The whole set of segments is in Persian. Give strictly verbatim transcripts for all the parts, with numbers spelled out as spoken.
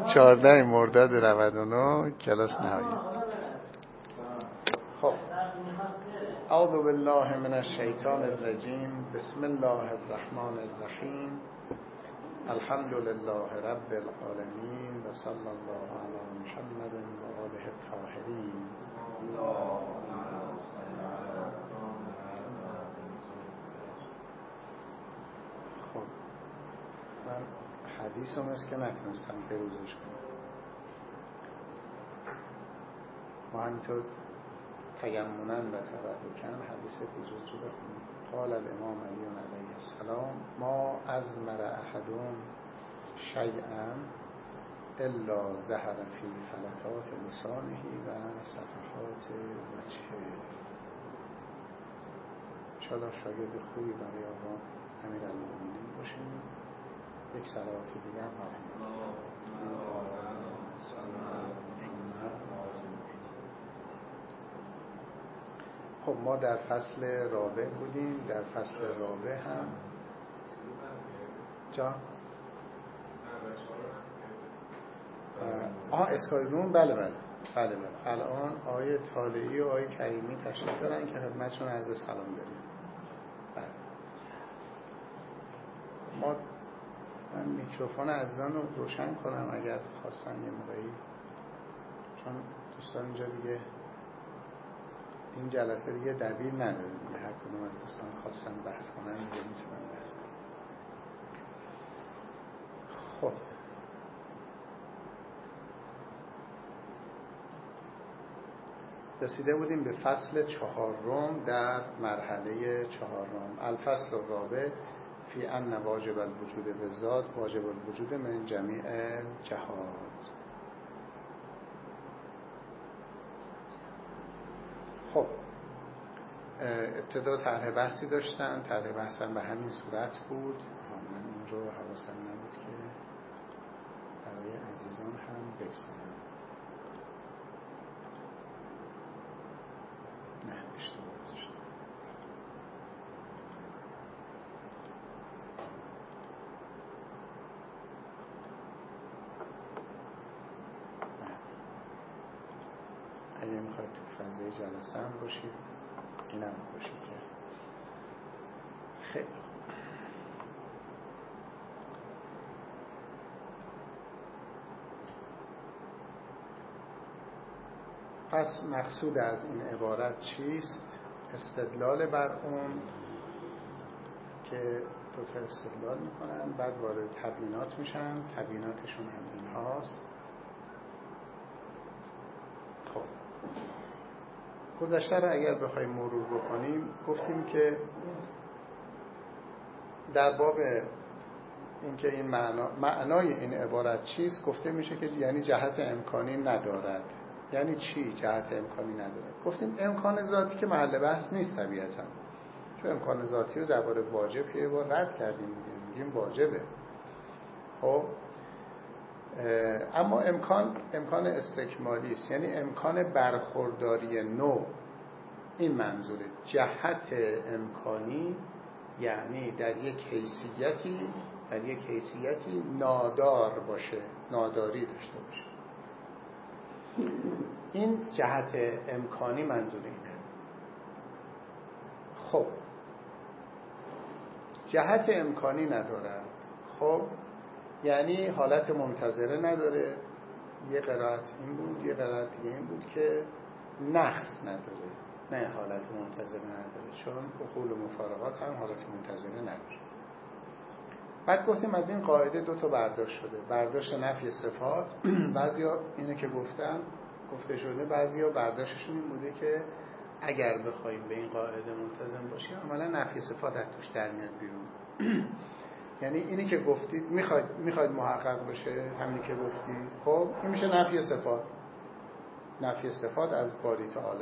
چهاردهم مرداد نود و نه کلاس نهایی. خب اعوذ بالله من الشیطان الرجیم. بسم الله الرحمن الرحیم. الحمد لله رب العالمین و صلی الله علی محمد و آله الطاهرین. خب من حدیث هم است که نتونستم بروزش کنم. ما همینطور تیمنا و تبرکن حدیث بجوز رو بخونیم. قال الامام علی علیه السلام ما ازمر احدهم شیئا الا ظهر فی فلتات لسانه و صفحات وجهه. انشاءالله شاگرد خوبی برای آقا امیرالمومنین باشیم. یک صلوات دیگه هم خب ما در فصل رابع بودیم. در فصل رابع هم جا آها اسکای روم بله بله بله بله الان آیه طالعی و آیه کریمی تشریف دارن که خدمتشون عرض سلام داریم. بله ما من میکروفون عزیزان رو روشن کنم اگر خواستن یه موقعی، چون دوستان اینجا دیگه این جلسه دیگه دبیر نداره دیگه، هر کدوم از دوستان خواستن بحث کنن دیگه میتونن بحث کنن. خب رسیده بودیم به فصل چهارم در مرحله چهارم. الفصل الرابع فی ان واجب الوجود بالذات واجب الوجود من جمیع جهات. خب ابتدا طرح بحثی داشتن. طرح بحثم به همین صورت بود. من این رو حواسم نبود که برای عزیزان هم بگذارم. نه اشتباه گذاشتم. اگه میخواید تو فضای جلسه هم باشید اینم باشید که خیلی پس مقصود از این عبارت چیست؟ استدلال بر اون که دو تا استدلال میکنن، بعد وارد تبیینات میشن. تبییناتشون هم این هاست. خب گذشته رو اگر بخوایم مرور بکنیم گفتیم که در باب اینکه این معنا معنای این عبارت چیست گفته میشه که یعنی جهت امکانی ندارد. یعنی چی جهت امکانی ندارد؟ گفتیم امکان ذاتی که محل بحث نیست طبیعتا، چون امکان ذاتی رو درباره واجب یه بار رد کردیم، میگیم واجبه. خب اما امکان امکان استکمالی است، یعنی امکان برخورداری نو. این منظوره. جهت امکانی یعنی در یک حیثیتی در یک حیثیتی نادار باشه، ناداری داشته باشه. این جهت امکانی منظور اینه. خب جهت امکانی نداره. خب یعنی حالت منتظره نداره. یه قرائت این بود، یه قرائت دیگه این بود که نقص نداره، نه حالت منتظره نداره، چون اخول و مفارقات هم حالت منتظره نداره. بعد گفتیم از این قاعده دو تا برداشت شده. برداشت نفی صفات، بعضیا اینه که گفتم گفته شده، بعضیا برداشتشون این بوده که اگر بخوایم به این قاعده ملتزم باشیم عملا نفی صفات از توش در میاد بیرون. یعنی اینی که گفتید میخواید میخواید محقق بشه، همینی که گفتید، خب این میشه نفی صفات. نفی صفات از باری تعالی.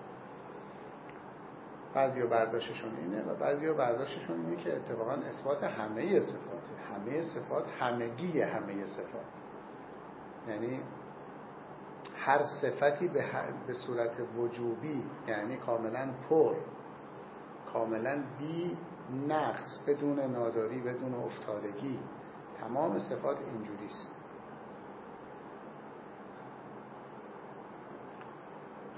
بعضیا برداشتشون اینه و بعضیا برداشتشون اینه که اتفاقا اثبات همه صفاته. همه صفات همگی همه صفات، یعنی هر صفتی به, به صورت وجوبی، یعنی کاملا پر، کاملا بی نقص، بدون ناداری، بدون افتادگی. تمام صفات اینجوریست.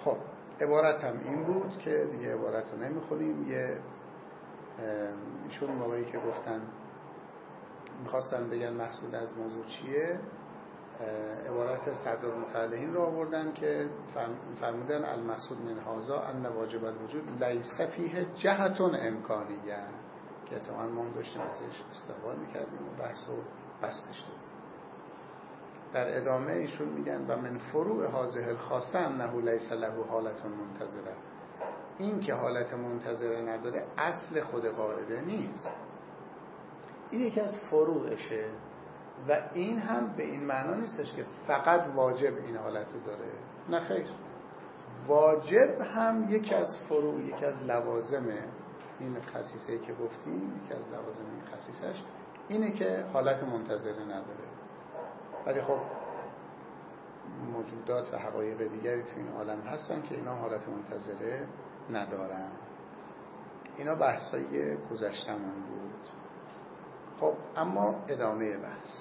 خب عبارت هم این بود که دیگه عبارت رو نمیخونیم. یه ایشون موقعی که گفتن میخواستن بگن مقصود از موضوع چیه، عبارت صدرالمتعلهین رو آوردن که فرمودن المقصود من هذا ان واجب الوجود لیس فیه جهت امکانیه، که اتفاقا ما داشتیم ازش استقبال میکردیم و بحث رو بستش دادیم. در ادامه ایشون میگن و من فروع هذه الخاصه انه لیس له حالت منتظره، این که حالت منتظره نداره اصل خود قاعده نیست، این یکی از فروعشه. و این هم به این معنا نیستش که فقط واجب این حالت رو داره، نه خیر، واجب هم یکی از فروع، یکی از لوازم این خصیصه که گفتیم، یکی از لوازم این خصیصش اینه که حالت منتظره نداره. ولی خب موجودات و حقایق دیگری تو این عالم هستن که اینا حالت منتظره ندارن. اینا بحثای گذشتمون بود. خب اما ادامه بحث.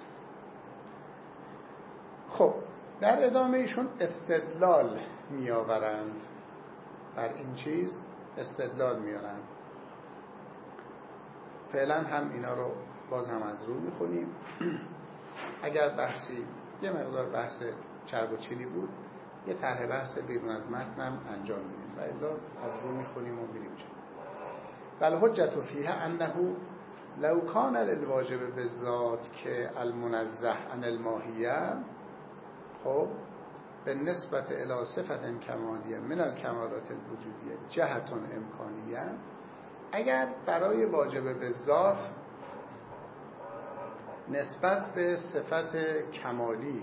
خب در ادامه ایشون استدلال می آورند، بر این چیز استدلال میارن. فعلا هم اینا رو باز هم از رو میخونیم. اگر بحثی یه مقدار بحث چرب و چلی بود، یه طرح بحث بیرون از متن هم انجام میدیم و الا از رو میخونیم و میریم جلو. بل حجت فیه انه لو کان للواجب بالذات که المنزه عن الماهیه، خب به نسبت الی صفت کمالیه من الکمالات الوجودیه جهت امکانیه، اگر برای واجب بالذات نسبت به صفت کمالی،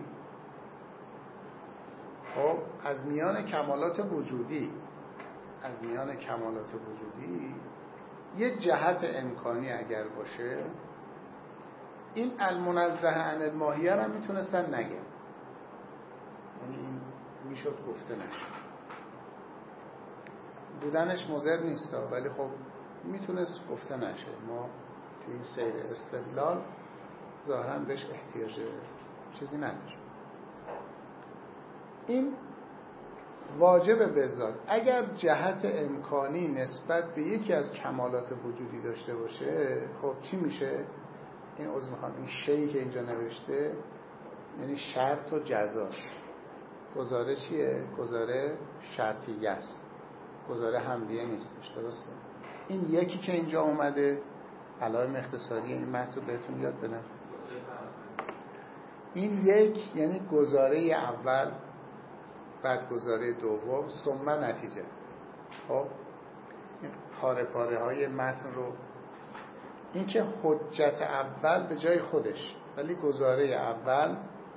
خب از میان کمالات وجودی از میان کمالات وجودی یه جهت امکانی اگر باشه، این المنزه عن الماهیه رو میتونستن نگه، یعنی این میشد گفته نشه. بودنش مضر نیست ولی خب میتونست گفته نشه. ما تو این سیر استدلال ظاهراً بهش احتیاج چیزی نداره. این واجب به ذات اگر جهت امکانی نسبت به یکی از کمالات وجودی داشته باشه، خب چی میشه؟ این عضو میخوام این شیئی که اینجا نوشته یعنی شرط و جزا. گزاره چیه؟ گزاره شرطیه است، گزاره حملیه نیستش، درسته؟ این یکی که اینجا اومده علائم اختصاری این متن رو بهتون یاد بدم. این یک یعنی گزاره اول، بعد گزاره دوم، ثم نتیجه. خب این پاره پاره های متن رو، این که حجت اول به جای خودش، ولی گزاره اول،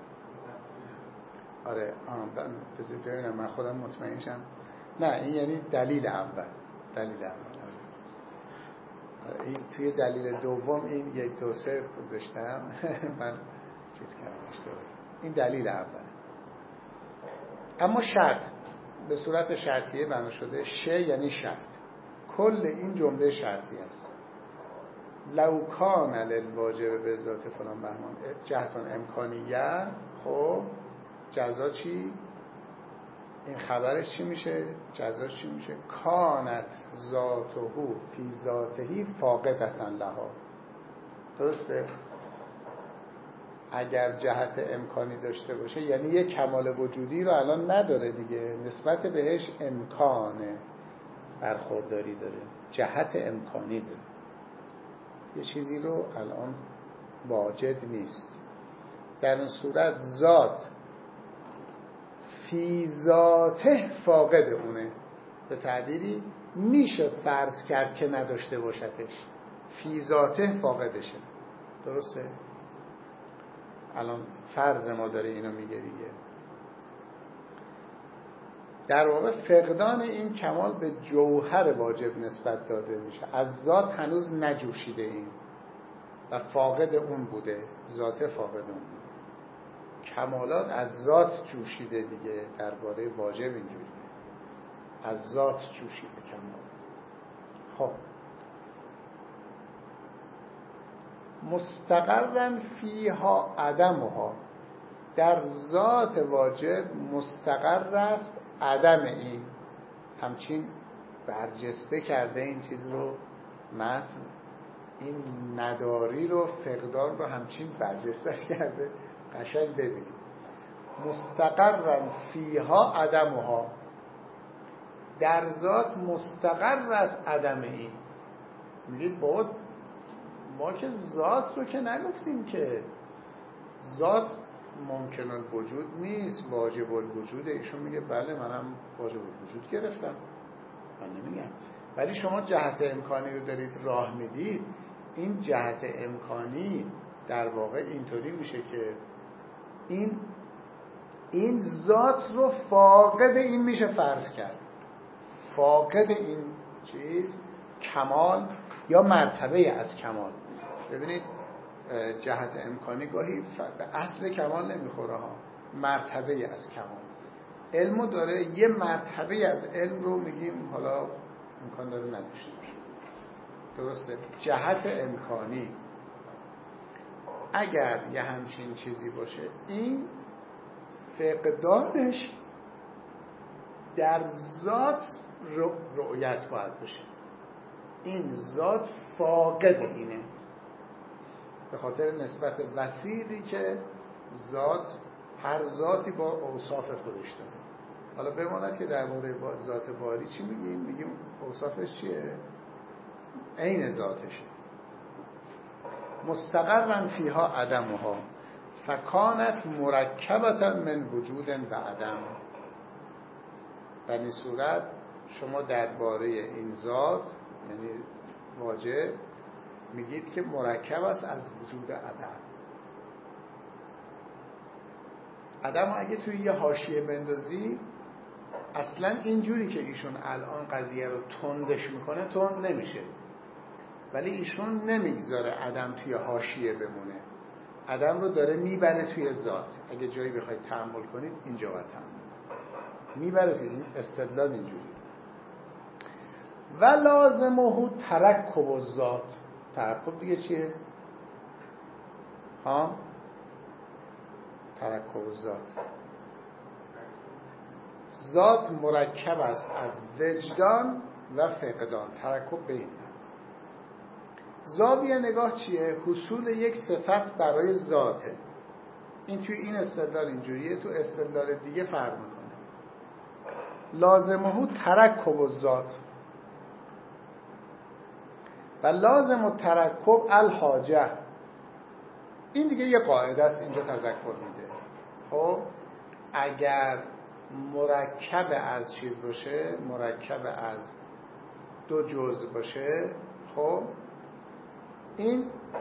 آره آه بذار ببینم من خودم مطمئن شم. نه این یعنی دلیل اول، دلیل اول. آره. این توی دلیل دوم این یک دو سه گذاشتم من چیز کردم اشتباه. این دلیل اول. اما شرط به صورت شرطیه بنا شده. ش یعنی شرط. کل این جمله شرطی است. لو کان للواجب به ذات فلان بهمان جهتان امکانیه، خب جزا چی؟ این خبرش چی میشه؟ جزاش چی میشه؟ کانت ذاته فی ذاته فاقدة لها. درسته؟ اگر جهت امکانی داشته باشه یعنی یک کمال وجودی رو الان نداره دیگه، نسبت بهش امکان برخورداری داره، جهت امکانی داره، یه چیزی رو الان واجد نیست. در این صورت ذات فی ذاته فاقد اونه، به تعبیری میشه فرض کرد که نداشته باشدش، فی ذاته فاقدشه. درسته؟ الان فرض ما داره اینو میگه دیگه. در واقع فقدان این کمال به جوهر واجب نسبت داده میشه، از ذات هنوز نجوشیده این و فاقد اون بوده، ذات فاقد اون بوده. کمالات از ذات جوشیده دیگه، درباره واجب اینجوریه، از ذات جوشیده کمالات. خب مستقرن فیها عدمها، در ذات واجب مستقر است عدم این، همچین برجسته کرده این چیز رو، متن این نداری رو، فقدان رو همچین برجسته کرده. قشنگ ببینید مستقرا فیها عدمها، در ذات مستقر است عدم این. میگید بابا ما که ذات رو که نگفتیم که ذات ممکن الوجود نیست، واجب الوجود. ایشون میگه بله منم واجب الوجود گرفتم، من نمیگم، ولی شما جهت امکانی رو دارید راه میدید. این جهت امکانی در واقع اینطوری میشه که این این ذات رو فاقد این میشه فرض کرد، فاقد این چیز کمال یا مرتبه از کمال. ببینید جهت امکانی گاهی به اصل کمال نمیخوره ها، مرتبه از کمال. علمو داره، یه مرتبه از علم رو میگیم حالا امکان داره نداشته باشه. درسته؟ جهت امکانی اگر یه همچین چیزی باشه، این فقدانش در ذات رؤیت باید بشه. این ذات فاقد اینه به خاطر نسبت وسیعی که ذات، هر ذاتی با اوصاف خودش داره. حالا بماند که در مورد ذات باری چی میگیم؟ میگیم اوصافش چیه؟ عین ذاتشه. مستقرا فیها عدمها فکانت مرکبتا من وجود و عدم. در این صورت شما درباره این ذات یعنی واجب میگید که مرکب است از وجود عدم. عدم اگه توی یه حاشیه بندازی، اصلا اینجوری که ایشون الان قضیه رو تندش میکنه تند نمیشه، ولی ایشون نمیگذاره عدم توی حاشیه بمونه، عدم رو داره میبره توی ذات. اگه جایی بخواید تأمل کنید اینجا باید تأمل میبره توی این استدلال اینجوری. و لازمه ترکب الذات. ترکب دیگه چیه؟ ها؟ ترکب الذات. ذات مرکب است از وجدان و فقدان. ترکب به این زاویه نگاه چیه؟ حصول یک صفت برای ذاته. این توی این استدلال اینجوریه، تو استدلال دیگه فرق میکنه. لازمه ترکب الذات و لازم الترکب الحاجه. این دیگه یه قاعده است اینجا تذکر میده. خب اگر مرکب از چیز باشه، مرکب از دو جزء باشه، خب این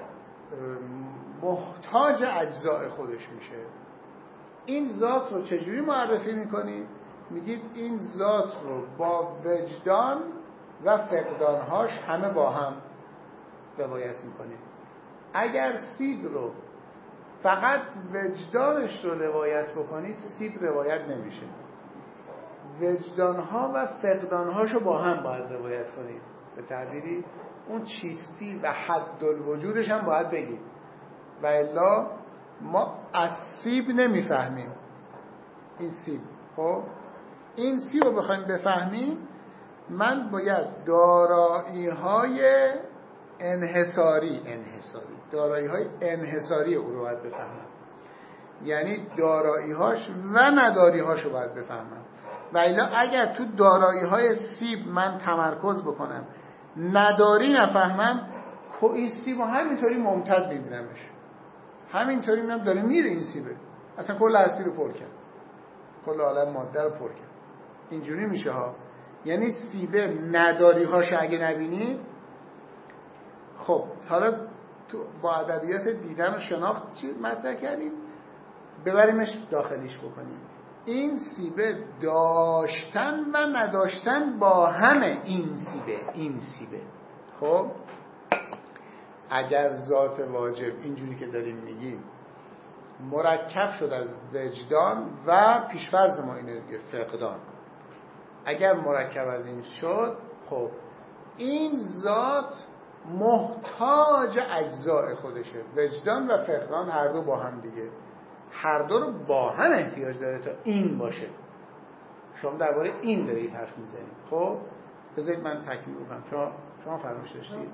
محتاج اجزاء خودش میشه. این ذات رو چجوری معرفی میکنید؟ میگید این ذات رو با وجدان و فقدانهاش همه با هم روایت میکنید. اگر سیب رو فقط وجدانش رو روایت بکنید، سیب روایت نمیشه. وجدانها و فقدانهاش رو با هم باید روایت کنید. به تعبیری اون چیستی و حد الوجودش هم باید بگید، و الا ما از سیب نمیفهمیم. این سیب، خب این سیب رو بخوایم بفهمیم، من باید دارایی های انحصاری انحصاری دارایی های انحصاری او رو باید بفهمم، یعنی دارایی هاش و نداری هاش رو باید بفهمم. و الا اگر تو دارایی های سیب من تمرکز بکنم، نداری نفهمم، این سیب رو همینطوری ممتد میبینمش، همینطوری میبینم داره میره این سیبه، اصلا کل هستی رو پر کرد، کل عالم ماده رو پر کرد. اینجوری میشه ها. یعنی سیبه نداری هاش اگه نبینید، خب حالا تو با ادبیات دیدن و شناخت چی مطرح کردیم، ببریمش داخلیش بکنیم. این سیبه داشتن و نداشتن با همه، این سیبه این سیبه. خب اگر ذات واجب اینجوری که داریم میگیم مرکب شد از وجدان و پیشفرض ما اینه دیگه فقدان، اگر مرکب از این شد، خب این ذات محتاج اجزاء خودشه. وجدان و فقدان هر دو با هم دیگه، هر دو رو با هم احتیاج داره تا این باشه. شما درباره این دارید حرف میزنید. خب بذارید من تکمیل بکنم. شما شما فرمایش داشتید.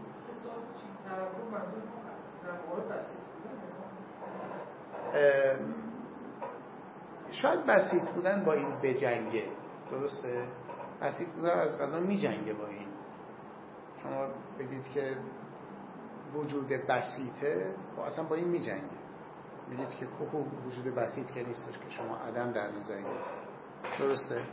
شاید بسیط بودن با این بجنگه، درسته؟ بسیط بودن از قضا میجنگه با این. شما بگید که وجود بسیطه، خب اصلا با این میجنگه. میگید که خوب وجود بسیط که نیستش که شما عدم در نظر گرفتید، درسته؟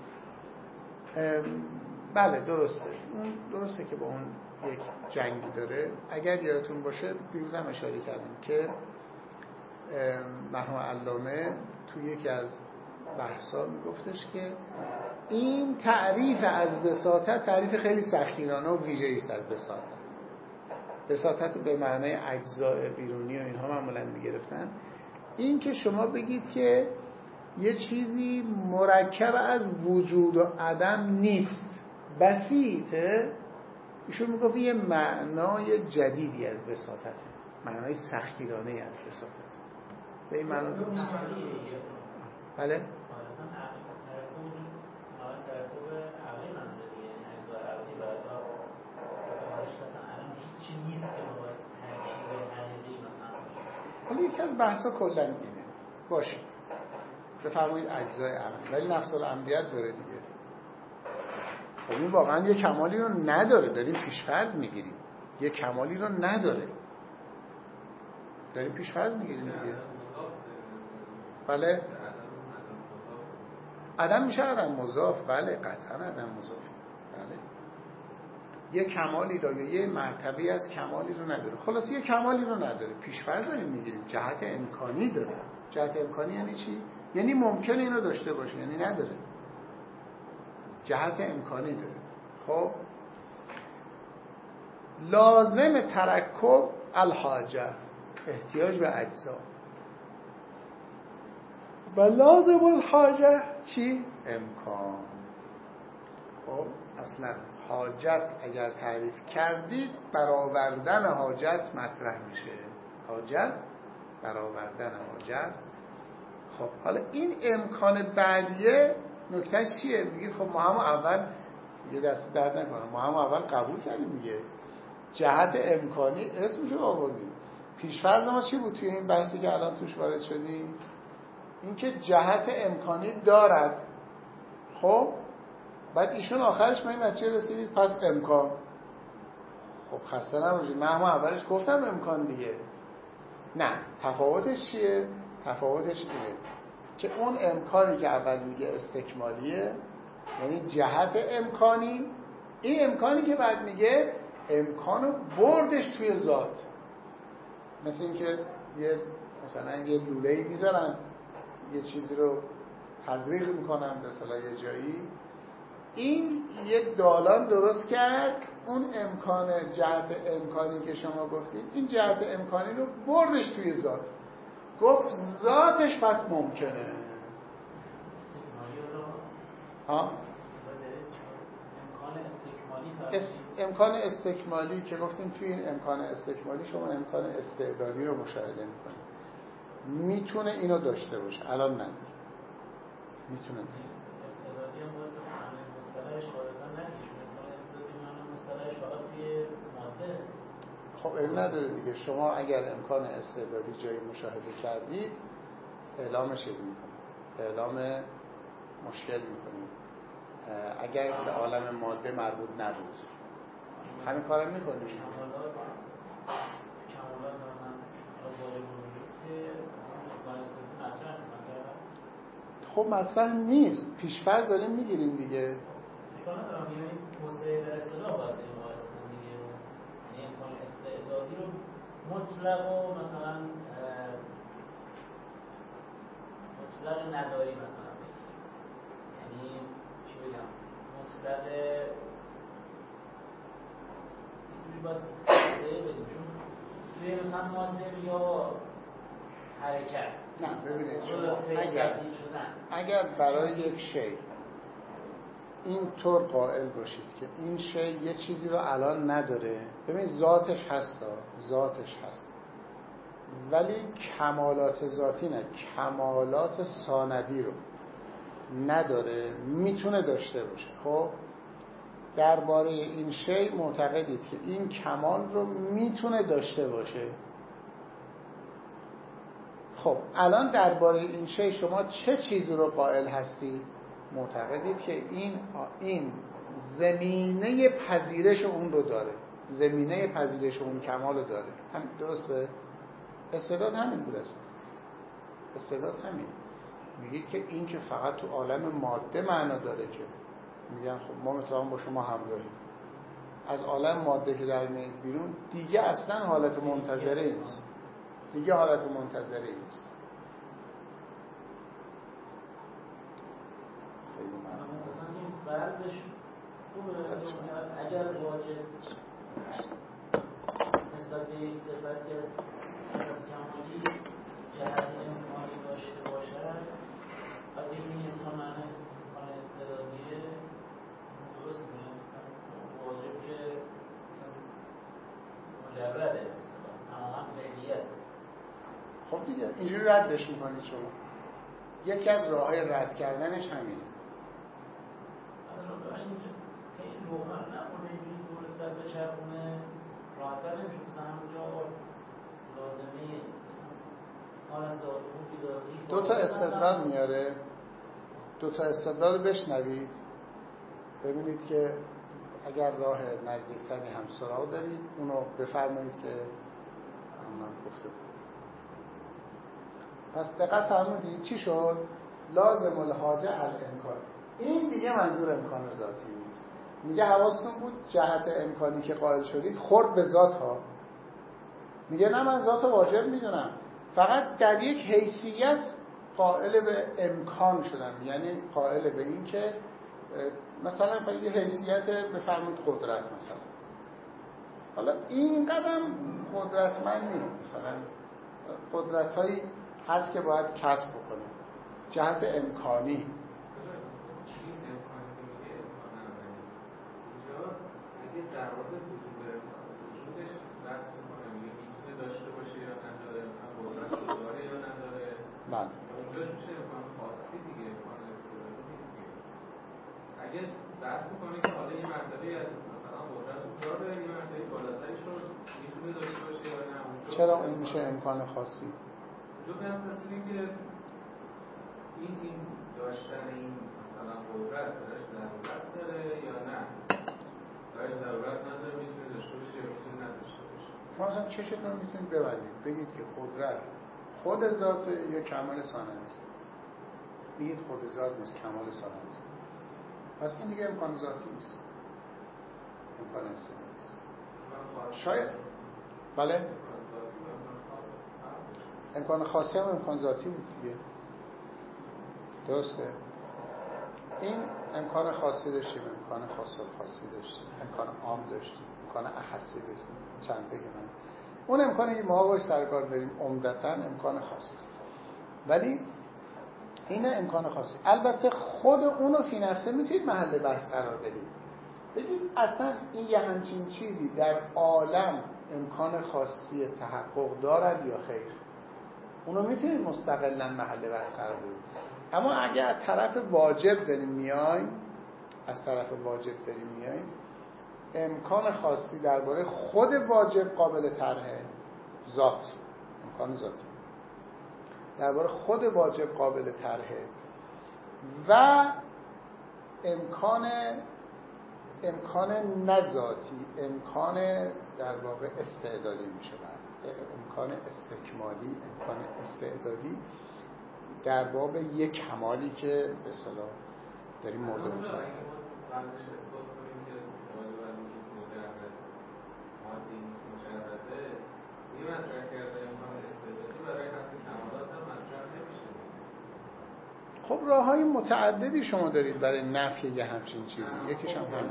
بله درسته، اون درسته که با اون یک جنگی داره. اگر یادتون باشه دیروز هم اشاره کردیم که مرحوم علامه توی یکی از بحثا میگفتش که این تعریف از بساطت تعریف خیلی سختگیرانه و ویژه‌ای است از بساطت. بساطت به معنای اجزاء بیرونی و اینها معمولا میگرفتن. این که شما بگید که یه چیزی مرکب از وجود و عدم نیست، بسیطه، ایشون میگفت یه معنای جدیدی از بساطت، معنای سختگیرانه از بساطت. به این معنا بله؟ حالا یکی از بحثا کلا اینه باشه بفرمایید اجزای عقل، ولی نفس الامریت داره دیگه. خب این واقعا یه کمالی رو نداره، داریم پیش‌فرض میگیریم یه کمالی رو نداره، داریم پیش‌فرض میگیریم دیگه. بله عدم میشه عدم مضاف، بله قطعا عدم مضاف، بله یه کمالی رو یا یه مرتبه از کمالی رو نداره. خلاص یه کمالی رو نداره، پیش‌فرض داریم میگیریم، جهت امکانی داره. جهت امکانی یعنی چی؟ یعنی ممکنه اینو داشته باشه، یعنی نداره، جهت امکانی داره. خب لازم ترکب الحاجه، احتیاج به اجزا، و لازم الحاجه چی؟ امکان. خب اصلا حاجت اگر تعریف کردید برآوردن حاجت مطرح میشه، حاجت برآوردن حاجت. خب حالا این امکان بعدیه نکتهش چیه؟ میگید خب ما هم اول یه دست درد نکنم، ما هم اول قبول کردیم میگه جهت امکانی اسمشو آوردیم. پیش‌فرض ما چی بود توی این بحثی که الان توش وارد شدیم؟ اینکه جهت امکانی دارد. خب بعد ایشون آخرش به این نتیجه رسیدید پس امکان. خب خسته نباشید، من هم اولش گفتم امکان دیگه. نه، تفاوتش چیه؟ تفاوتش اینه که اون امکانی که اول میگه استکمالیه، یعنی جهت امکانی، این امکانی که بعد میگه امکانو بردش توی ذات. مثل این که یه مثلا یه لوله‌ای میذارن یه چیزی رو تزریق میکنن مثلا یه جایی، این یه دالان درست کرد، اون امکان جهت امکانی که شما گفتید این جهت امکانی رو بردش توی ذات، گفت ذاتش پس ممکنه. ها؟ اس... امکان استکمالی که گفتیم توی این امکان استکمالی شما امکان استعدادی رو مشاهده میکنید، میتونه اینو داشته باشه، الان نداره، میتونه استعدادی هم باید به مصطلحش خواهدن نگیش، امکان استعدادی هم مصطلحش فقط توی ماده. خب این نداره دیگه. شما اگر امکان استعدادی جایی مشاهده کردید اعلام چیز میکنید، اعلام مشکل میکنید. اگر به عالم ماده مربوط نبود همین کارم میکنید. کمالات کمالات مثلا واجب وجود که مثلا امکان استعدادی مطرح نیست. خب مطرح نیست، پیش‌فرض داریم میگیریم دیگه. امکان دارم یعنی مستعد در اصطلاح باید این دیگه، یعنی امکان استعدادی رو مطلق و مثلا مطلق نداری مثلا بگیریم، یعنی چی بگم مطلق اینجوری باید مطلقه بدیم، چون توی مثلا ماده یا حرکت نه ببینید شما اگر اگر برای یک شی اینطور قائل باشید که این شی یه چیزی رو الان نداره، ببینید ذاتش هست، ذاتش هست ولی کمالات ذاتی نه، کمالات ثانوی رو نداره میتونه داشته باشه. خب درباره این شی معتقدید که این کمال رو میتونه داشته باشه. خب الان درباره این شی شما چه چیزی رو قائل هستید؟ معتقدید که این این زمینه پذیرش اون رو داره، زمینه پذیرش اون کمال رو داره. هم درسته؟ استعداد همین بود است. استعداد همین. میگید که این که فقط تو عالم ماده معنا داره، که میگن خب ما مثلا با شما همراهیم، از عالم ماده که در میاد بیرون دیگه اصلا حالت منتظره نیست، دیگه حالت منتظره نیست. خیلی معنی مثلا این فردش اگر واجب نسبت به یک صفتی از صفت کمالی جهت امکانی داشته باشد، اگر این امکان امکان استعدادیه درست میگم واجب که مجرده تماما فعلیت. خب دیگه اینجوری ردش میکنید شما. یکی از راه‌های رد کردنش همینه. راهش اینجا خیلی روغن نمونه اینجوری درست در بچرخونه راحت‌تر نمیشه. مثلا همونجا لازمه حالت ذات اون بیداری دو تا استدلال میاره، دو تا استدلال بشنوید ببینید که اگر راه نزدیکتری هم سراغ دارید اونو بفرمایید که من گفته بود. پس دقت فرمودید چی شد؟ لازم الحاجه الامکان. این دیگه منظور امکان ذاتی نیست. میگه حواستون بود جهت امکانی که قائل شدید خورد به ذات ها. میگه نه من ذات واجب میدونم، فقط در یک حیثیت قائل به امکان شدم، یعنی قائل به این که مثلا یه حیثیت بفرمایید قدرت مثلا. حالا این قدم قدرتمند نیست، مثلا قدرت هایی هست که باید کسب بکنه جهت امکانی. در مورد وجود وجودش بحث می‌کنه، میگه میتونه داشته باشه یا نداره، مثلا قدرت داره یا نداره. بله. اونجاش میشه امکان خاصی دیگه، امکان استعدادی نیست دیگه. اگه بحث می‌کنه که حالا این مرتبه مثلا قدرت داره، این مرتبه بالاترش رو میتونه داشته باشه یا نه. چرا این میشه امکان خاصی؟ اونجا بحث اینه که این این داشتن این مثلا قدرت درش ضرورت داره یا نه. باید ضرورت نداره میتونه داشته باشه یا میتونه نداشته باشه. شما اصلا چشتون میتونید ببندید بگید که قدرت خود ذات یا کمال ثانوی است. بگید خود ذات نیست، کمال ثانوی است. پس این دیگه امکان ذاتی نیست، امکان استعدادی است. شاید بله امکان خاصی هم امکان ذاتی بود دیگه، درسته؟ این امکان خاصی داشتیم، امکان خاص خاصی داشتیم، امکان عام داشتیم، امکان اخصی داشتیم، چند تا که من اون امکانی که ما باش سرکار داریم عمدتاً امکان خاصی است. ولی این امکان خاصی، البته خود اونو فی نفسه میتونید محل بحث قرار بدید، بگید اصلا این یه همچین چیزی در عالم امکان خاصی تحقق دارد یا خیر، اونو میتونید مستقلاً محل بحث قرار بدید. اما اگر از طرف واجب داریم میایم از طرف واجب داریم میایم امکان خاصی درباره خود واجب قابل طرحه، ذات امکان ذاتی درباره خود واجب قابل طرحه و امکان امکان نذاتی، امکان در واقع استعدادی میشه، امکان استکمالی، امکان استعدادی در باب یک کمالی که به اصطلاح داریم مورد بودیم. اگه ما قبلش اثبات کنیم که واجب الوجود مجرد مادی نیست، مجرده، این مطرح کرده امکان استعدادی برای حتی کمالات هم مطرح نمیشه. خب راه‌های متعددی شما دارید برای نفی یه همچین چیزی، یکیش هم همین.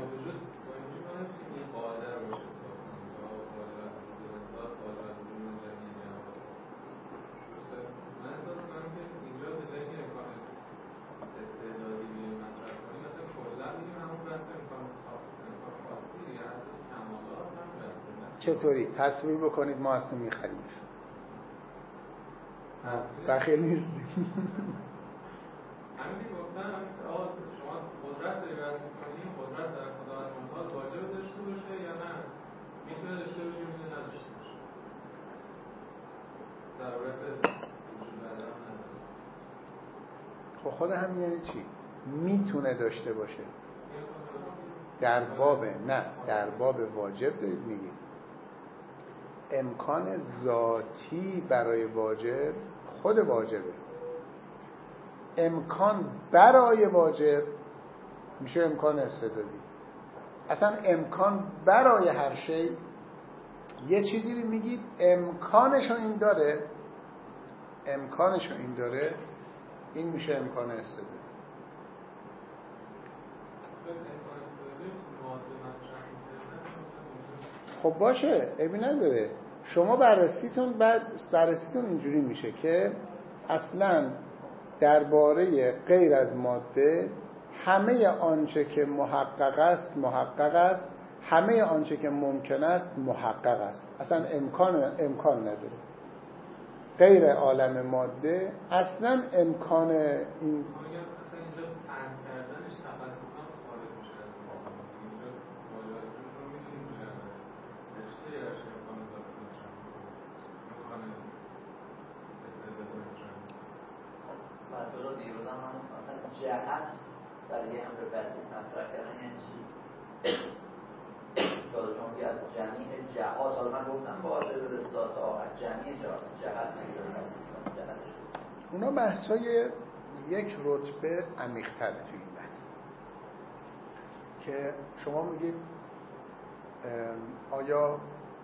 چطوری؟ تصویر بکنید ما از تو میخریمش. بخیل نیستیم. همین گفتم خب خود هم یعنی چی؟ میتونه داشته باشه. در باب نه در باب واجب دارید میگید امکان ذاتی برای واجب خود واجبه. امکان برای واجب میشه امکان استعدادی. اصلا امکان برای هر شی یه چیزی رو میگید امکانشو این داره، امکانشو این داره، این میشه امکان استعدادی. خب باشه، عیبی نداره. شما بررسیتون بعد بررسیتون اینجوری میشه که اصلا درباره غیر از ماده همه آنچه که محقق است محقق است، همه آنچه که ممکن است محقق است. اصلا امکان امکان نداره. غیر عالم ماده اصلا امکان این مثلا دیروز هم هم مثلا جهت برای یه امر بسیط مطرح کردن یعنی چی؟ جاده شما که از جمعی جهات، حالا من گفتم واجب به ذات آقا جمعی جهات جهت نگیره بسیط جهتش اونا بحثای یک رتبه عمیق‌تر توی این بحث که شما میگید آیا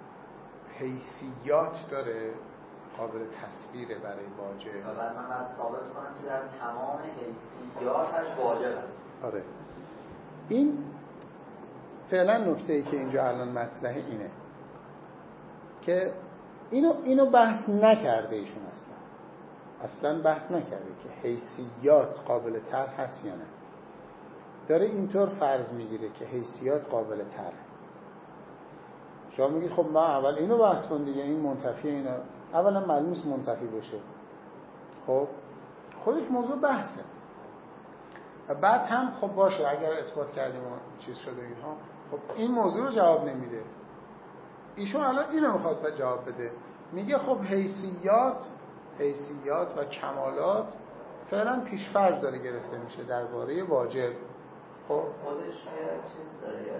حیثیات داره قابل تصویره برای واجب و بعد من باید ثابت کنم که در تمام حیثیاتش واجب است. آره این فعلا نکته‌ای که اینجا الان مطرحه اینه که اینو اینو بحث نکرده ایشون اصلا اصلا بحث نکرده که حیثیات قابل طرح هست یا نه. داره اینطور فرض میگیره که حیثیات قابل طرح. شما میگید خب ما اول اینو بحث کن دیگه، این منتفی اینا اولا معلوم نیست منتفی بشه. خب خودش موضوع بحثه. و بعد هم خب باشه اگر اثبات کردیم و چیز شده اینها، خب این موضوع رو جواب نمیده. ایشون الان اینو میخواد جواب بده. میگه خب حیثیات حیثیات و کمالات فعلا پیش‌فرض داره گرفته میشه درباره واجب. خب خودش یه چیز داره، یه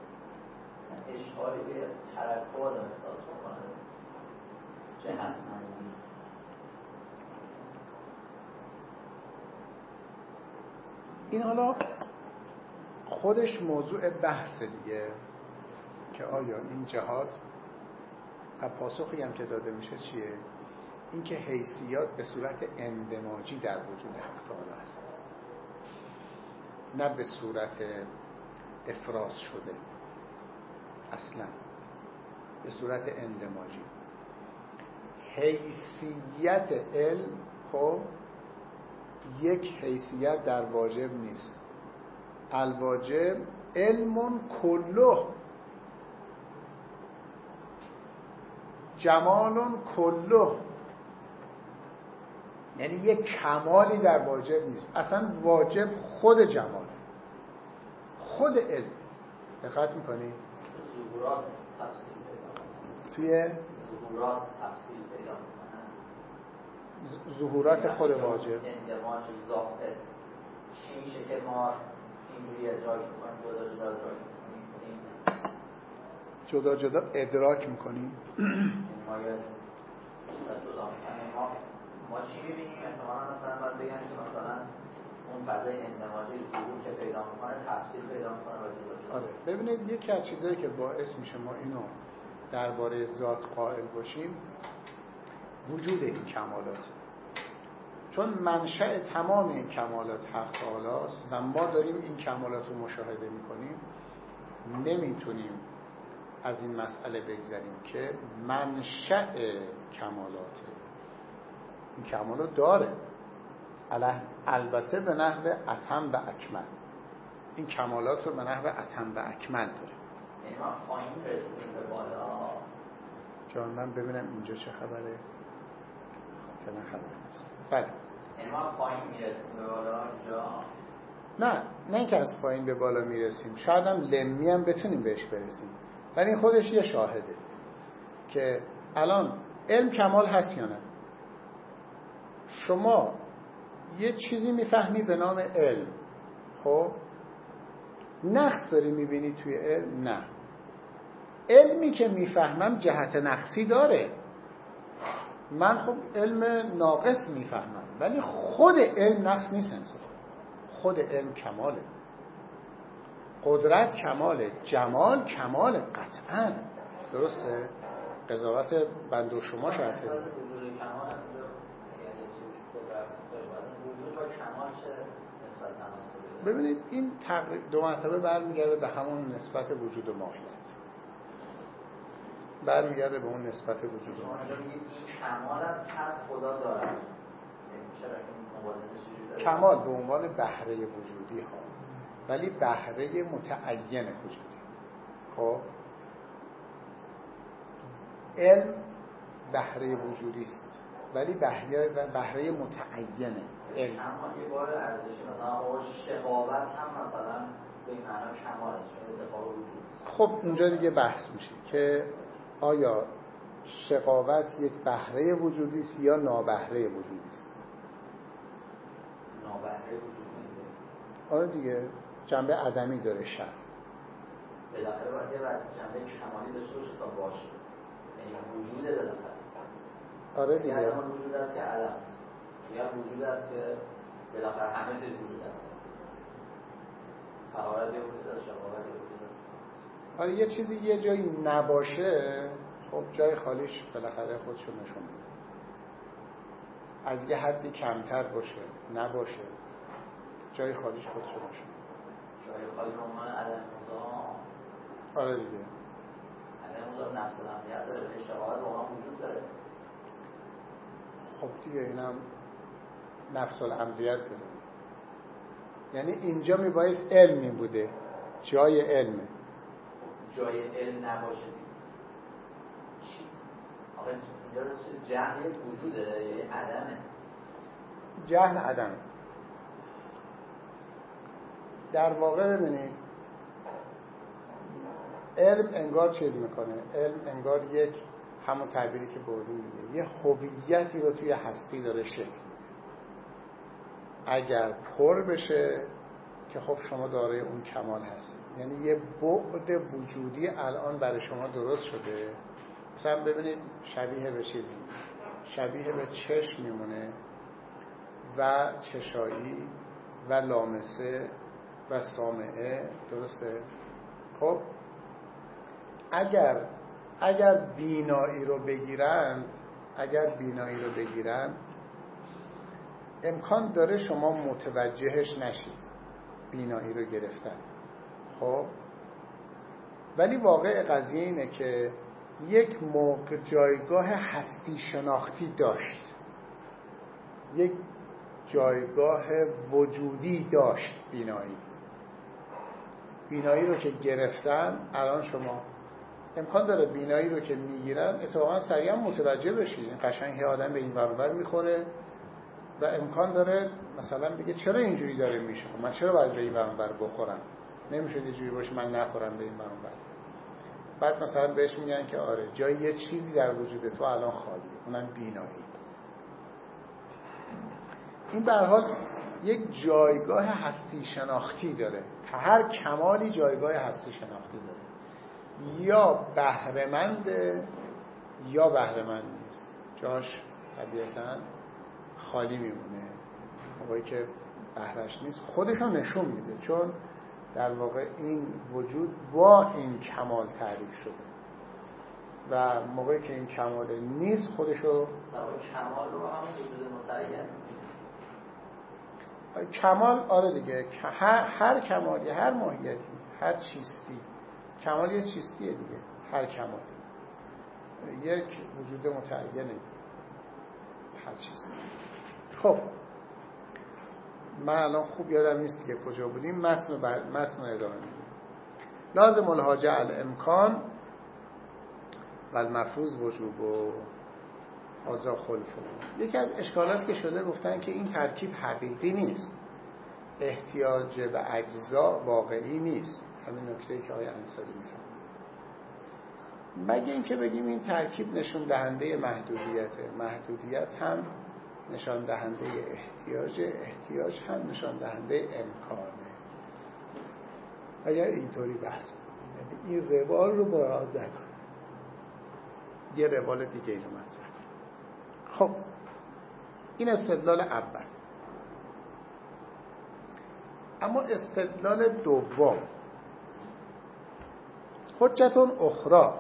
اشاره به ترکب آدم احساس میکنه جهت مندی. این حالا خودش موضوع بحث دیگه که آیا این جهات و پاسخی هم که داده میشه چیه؟ این که حیثیات به صورت اندماجی در وجود حق تعالی هست، نه به صورت افراز شده، اصلا به صورت اندماجی. حیثیت علم خب یک حیثیت در واجب نیست. الواجب علم کله جمال کله، یعنی یک کمالی در واجب نیست. اصلا واجب خود جمال، خود علم. دقت میکنی؟ ظهورات تفصیل پیدا توی ظهورات تفصیل پیدا میکنن. ظهورات خود واجب اندماج ظاهر چی میشه که ما اینجوری ادراک میکنیم، جدا جدا ادراک میکنیم، جدا جدا ادراک میکنیم. ما یه جدا میکنیم ما ما چی میبینیم؟ احتمالا مثلا باید بگن که مثلا اون فضای اندماجی ظهور که پیدا میکنه تفصیل پیدا میکنه و جدا جدا. آره ببینید یکی از چیزایی که باعث میشه ما اینو درباره ذات قائل باشیم وجود این کمالات، چون منشأ تمام این کمالات حق تعالی است و ما داریم این کمالات رو مشاهده میکنیم. نمیتونیم از این مسئله بگذریم که منشأ کمالاته. این کمالات داره، البته به نحو اتم و اکمل. این کمالات رو به نحو اتم و اکمل داره. یعنی ما پایین رسیدیم به بالا. جان من ببینم اینجا چه خبره. فعلا خبر نیست. بله. یعنی ما پایین میرسیم به بالا اینجا. نه نه اینکه از پایین به بالا میرسیم، شاید هم لمی هم بتونیم بهش برسیم، ولی این خودش یه شاهده که الان علم کمال هست یا نه. شما یه چیزی میفهمی به نام علم. خب نقص داری میبینی توی علم؟ نه. علمی که میفهمم جهت نقصی داره. من خب علم ناقص میفهمم، ولی خود علم نقص نیست انصافا. خود علم کماله، قدرت کماله، جمال کماله قطعا. درسته؟ قضاوت بنده و شما شرطه. وجود کمال یعنی چیزی که وجود با کمال چه نسبت تناسبی داره؟ ببینید این تقریب دو مرتبه برمیگرده به همون نسبت وجود و ماهیت. برمیگرده به اون نسبت وجود و ماهیت. این کمال از خدا داره. چرا این موازنه چجوری داره؟ کمال به عنوان بهره وجودی ها، ولی بهره متعین وجودی. خب علم بهره وجودی است، ولی بهره بهره متعینه. علم کمال یه بار ارزشی، مثلا او شقاوت هم مثلا به این معنا کمال است، چون اتفاق وجود. خب اونجا دیگه بحث میشه که آیا شقاوت یک بهره وجودی است یا نابهره وجودی است. نابهره وجودی آره دیگه، جنبه عدمی داره شر. بالاخره باید یه جنبه کمالی داشته باشه تا باشه، یعنی وجوده بالاخره. آره دیگه. یه وجود است که عدم است، یا وجود است که بالاخره همه چیز وجود است. طهارت یه وجود است، شقاوت یه وجود است. آره یه چیزی یه جایی نباشه، خب جای خالیش بالاخره خودشو نشون میده. از یه حدی کمتر باشه، نباشه، جای خالیش خودشو نشون میده. جای خالی رو عنوان عدم مزاح. آره دیگه. عدم مزاح نفس الامریت داره، ولی شقاوت واقعا وجود داره. خب دیگه اینم نفس الامریت داره. یعنی اینجا میبایست علم می بوده، جای علمه. جای علم نباشه چی؟ آخه اینجا جهل وجوده یا عدمه؟ جهل عدم. در واقع ببینید علم انگار چیز میکنه، علم انگار یک همون تعبیری که بردیم دیگه، یه هویتی رو توی هستی داره شکل میده. اگر پر بشه که خب شما دارای اون کمال هستید. یعنی یه بعد وجودی الان برای شما درست شده. مثلا ببینید شبیه به چیزی، شبیه به چشم میمونه و چشایی و لامسه و سامعه. درسته؟ خب اگر اگر بینایی رو بگیرند اگر بینایی رو بگیرند امکان داره شما متوجهش نشید، بینایی رو گرفتن. خب ولی واقع قضیه اینه که یک موقع جایگاه هستی شناختی داشت، یک جایگاه وجودی داشت بینایی. بینایی رو که گرفتن، الان شما امکان داره بینایی رو که میگیرن اتفاقا سریعا متوجه بشید. این قشنگ آدم به این ور اون ور میخوره و امکان داره مثلا بگه چرا اینجوری داره میشه، من چرا باید به این ور اون ور بخورم، نمیشه یه جوری باشه من نخورم به این ور اون ور. بعد مثلا بهش میگن که آره جای یه چیزی در وجود تو الان خالیه، اونم بینایی. این به هر حال یک جایگاه هستی شناختی داره. هر کمالی جایگاه هستی شناختی داره، یا بهره‌منده یا بهره‌مند نیست، جاش طبیعتاً خالی میمونه. موقعی که بهره‌اش نیست خودشو نشون میده، چون در واقع این وجود با این کمال تعریف شده و موقعی که این کمال نیست خودشو کمال رو همون وجود متعین. کمال آره دیگه، هر, هر کمالی، هر ماهیتی، هر چیستی، کمال یه چیستیه دیگه. هر کمال یک وجود متعینه، هر چیستی. خب من الان خوب یادم نیست که کجا بودیم. متن رو بر... متن رو ادامه میدیم. لازم الحاجه الامکان و المفروض وجوب و آزا خلفه. یکی از اشکالات که شده گفتن که این ترکیب حقیقی نیست، احتیاج به اجزا واقعی نیست. همین نکته‌ای که آقای انصاری میفهمن. مگه اینکه بگیم این ترکیب نشون دهنده محدودیته. محدودیت هم نشان دهنده احتیاج، احتیاج هم نشان دهنده امکانه. اگر اینطوری بحث کنیم، یعنی این روال رو مراعات نکنیم، یه روال دیگه اینو مطرح کنیم. خب این استدلال اول. اما استدلال دوم، حجتون اخرى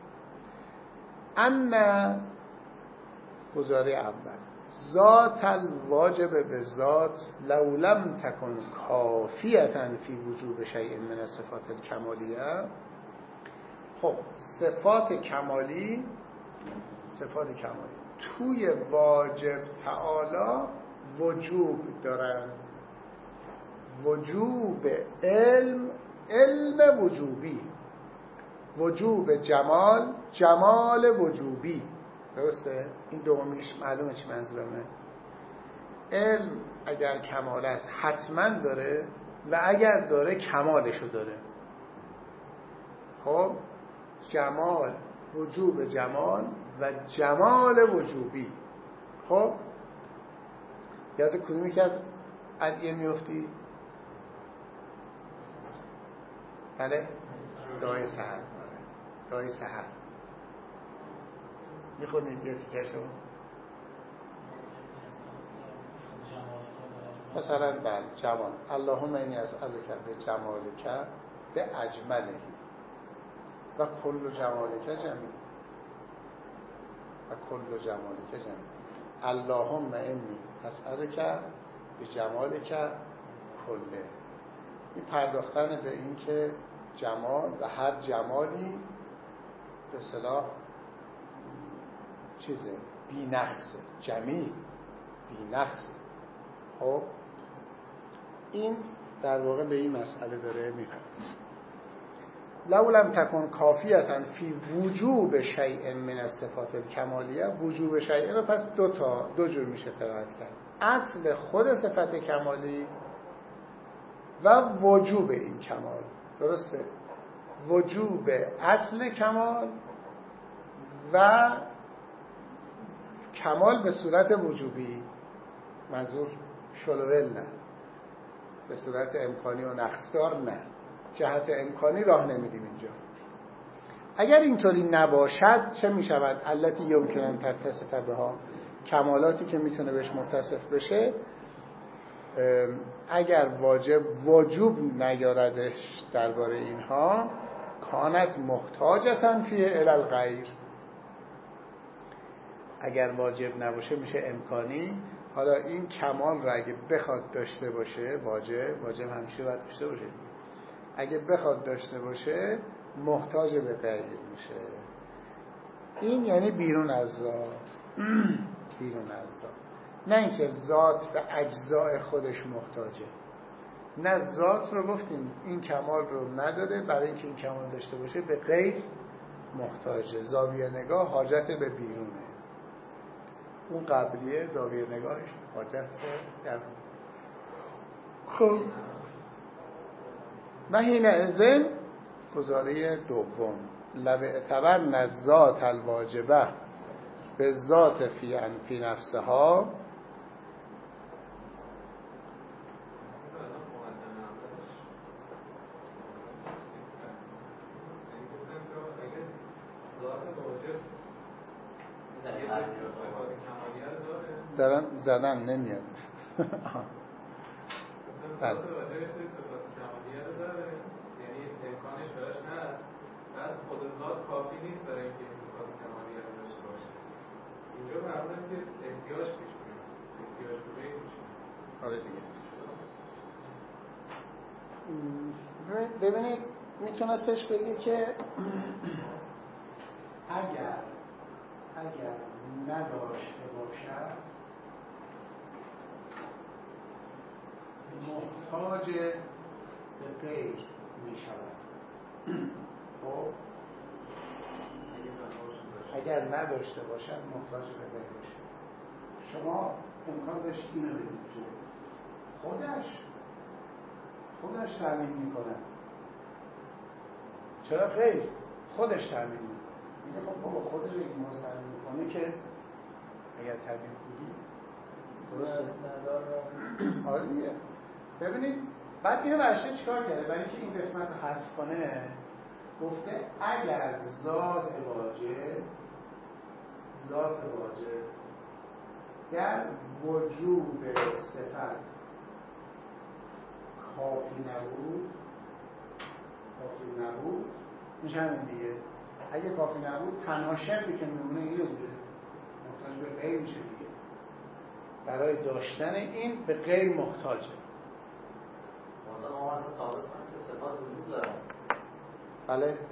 ان گزاره اول ذات الواجب به ذات لو لم تکن کافیة فی وجوب شیء من الصفات الکمالیه. خب صفات کمالی، صفات کمالی توی واجب تعالی وجوب دارند. وجوب علم، علم وجوبی. وجوب جمال، جمال وجوبی. درسته؟ این دومیش معلومه چی منظورمه. علم اگر کمال است حتما داره و اگر داره کمالشو داره. خب جمال، وجوب جمال و جمال وجوبی. خب یاد کدومی که از ادعیه میفتی؟ بله؟ دعای سحر. دعای سحر میخونید یه تیکشو؟ مثلا بله جمال، اللهم اینی اسألک به جمالک به اجمله و کل جمالک جمیل و کل جمالک جمیل. اللهم اینی اسألک به جمالک کله. این پرداختن به این که جمال و هر جمالی به اصطلاح چیزه بی نقصه، جمیل بی نقصه. خب این در واقع به این مسئله داره میپردازه. لو لم تکن کافیة فی وجوب شیء من الصفات الکمالیه. وجوب شیء رو پس دو تا دو جور میشه قرائت کرد. اصل خود صفت کمالی و وجوب این کمال. درسته؟ وجوب اصل کمال و کمال به صورت وجوبی، منظور شلوول نه، به صورت امکانی و نقصدار نه. جهت امکانی راه نمیدیم اینجا. اگر اینطوری نباشد چه میشود؟ التی یمکن ان تتصف بها، کمالاتی که میتونه بهش متصف بشه اگر واجب وجوب نیاردش درباره اینها، کانت محتاجتن فیه الی الغیر. اگر واجب نباشه میشه امکانی. حالا این کمال را اگه بخواد داشته باشه، واجب واجب همیشه باید داشته باشه، اگه بخواد داشته باشه محتاج به غیر میشه. این یعنی بیرون از ذات. بیرون از ذات، نه اینکه ذات به اجزاء خودش محتاجه. نه، ذات رو گفتیم این کمال رو نداره، برای اینکه این کمال داشته باشه به غیر محتاجه. زاویه نگاه حاجت به بیرونه. اون قبلیه زاویه نگاهش حاجت در خب و هینه ازن گزاره دوم لب اعتبر نزات الواجبه به ذات فی فی نفسها. دارن زدن نمیاد. بله. یعنی امکانش براش هست، بعد خود ذات کافی نیست برای اینکه صفات کمالیه رو داشته باشه. اینجا معلومه که احتیاج پیش میاد. احتیاج به غیر پیش میاد. آره دیگه. ببینید میتونستش بگه که اگر اگر نداشته باشد محتاج به غیر می شود. خب اگر نداشته باشد محتاج به غیر می شود. شما امکان داشت اینو بگید که خودش خودش تامین میکنه. چرا غیر؟ خودش تامین میکنه. میگه خب بابا خودش اگه ما تامین میکنه که اگر تامین بودی درسته؟ آره دیگه. ببینید بعد اینو برشه چیکار کرده؟ برای اینکه این قسمت رو حذف کنه گفته اگر ذات واجب ذات واجب در وجوب صفت کافی نبود کافی نبود میشه همین دیگه. اگه کافی نبود تنها شرطی که میمونه اینه دیگه، محتاج به غیر میشه دیگه. برای داشتن این به غیر محتاجه. مثلا ما مثلا ثابت کنیم که صفات وجود داره. بله. در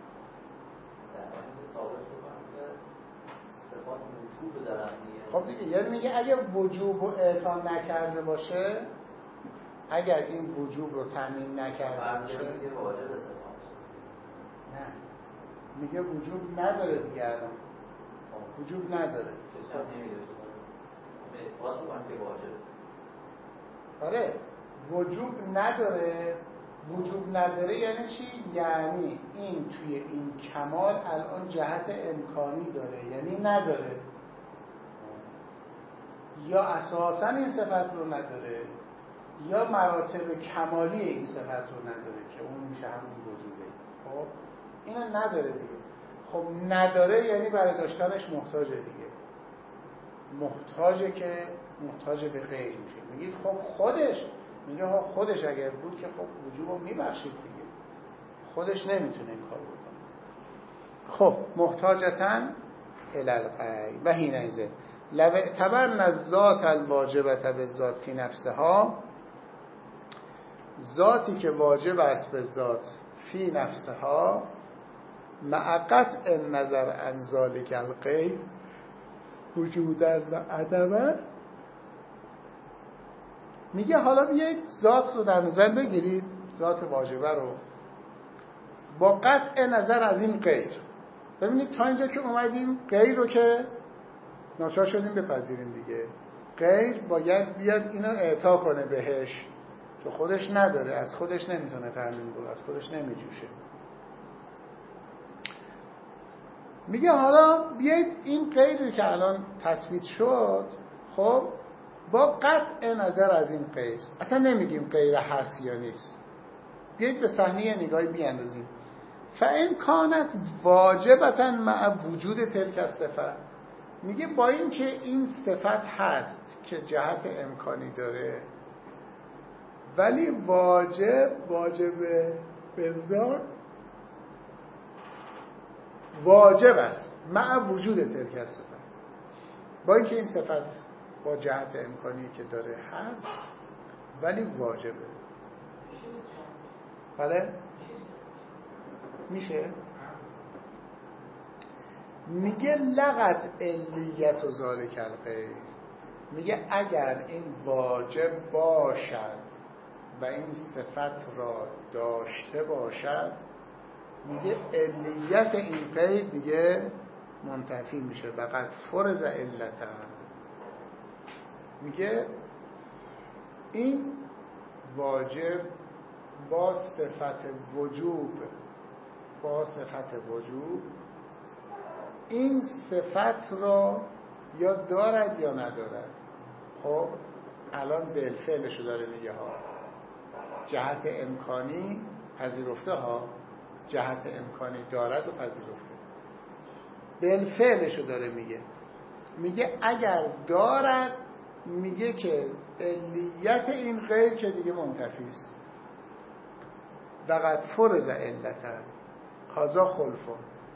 واقع ثابت کنیم که صفات وجود دارن دیگه. خب دیگه یعنی میگه اگه وجوب رو اعطا نکرده باشه، اگر این وجوب رو تامین نکرده باشه میگه واجب صفات. نه میگه وجوب نداره دیگه. الان وجوب نداره. چطور نمیگه به اثبات کنیم که واجب. آره وجوب نداره. وجوب نداره یعنی چی؟ یعنی این توی این کمال الان جهت امکانی داره، یعنی نداره، یا اساسا این صفت رو نداره یا مراتب کمالی این صفت رو نداره که اون میشه همون وجوده. خب اینو نداره دیگه. خب نداره یعنی برای داشتنش محتاجه دیگه. محتاجه که محتاج به غیر میشه. میگید خب خودش، میگه ها خودش اگر بود که خب وجوبو میبخشید دیگه. خودش نمیتونه این کار بکنه. خب محتاجتن الالغی و حینئذ لو اعتبرنا الذات الواجبة بالذات فی نفسها، ذاتی که واجب است به ذات فی نفسها مع قطع النظر عن ذلک الغیر وجودا و عدما. میگه حالا بیایید ذات رو در نظر بگیرید، ذات واجبه رو با قطع نظر از این غیر. ببینید تا اینجا که اومدیم غیر رو که ناچار شدیم بپذیریم دیگه. غیر باید بیاد اینو اعطا کنه بهش، تو خودش نداره، از خودش نمیتونه تامین کنه، از خودش نمیجوشه. میگه حالا بیایید این غیری که الان تثبیت شد، خب با قطع نظر از این غیر، اصلا نمیگیم غیر هست یا نیست، بیایید به صحنه نگاهی بیاندازیم. فإن کانت واجبة مع وجود تلک الصفه، میگه با این که این صفت هست که جهت امکانی داره، ولی واجب واجب به ذات واجب است مع وجود تلک الصفه، با این که این صفت با جهت امکانی که داره هست ولی واجبه. بله میشه. میگه لغت علیت و ذالک الغیر، میگه اگر این واجب باشد و این صفت را داشته باشد، میگه علیت این غیر دیگه منتفی میشه. فقط فرض علت، میگه این واجب با صفت وجوب با صفت وجوب این صفت را یا دارد یا ندارد. خب الان بالفعلش رو داره میگه ها، جهت امکانی پذیرفته ها، جهت امکانی دارد و پذیرفته، بالفعلش رو داره میگه. میگه اگر دارد، میگه که علیت این غیر که دیگه منتفی است. فقط فرض علتا هذا خلفون.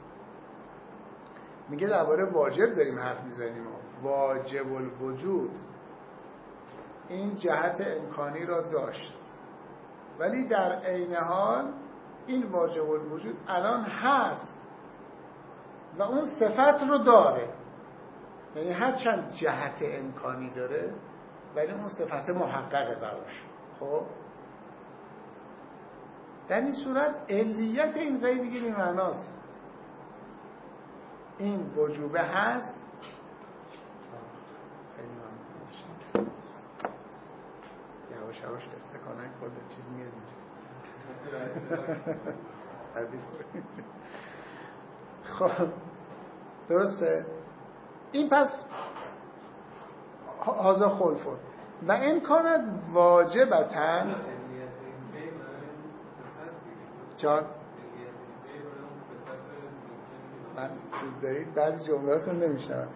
میگه درباره واجب داریم حرف میزنیم. واجب الوجود این جهت امکانی را داشت، ولی در عین حال این واجب الوجود الان هست و اون صفت رو داره. یعنی هرچند جهت امکانی داره ولی اون صفت محققه براش. خب در این صورت علیت این غیر دیگه این معناست، این وجوبه هست. خیلی ممنون. یواش یواش استکانه کل چیز میاد اینجا. خب درسته. این پس هازا خلفون و این کانت واجبتاً جان من چیز دارید بعضی جملاتون نمیشنم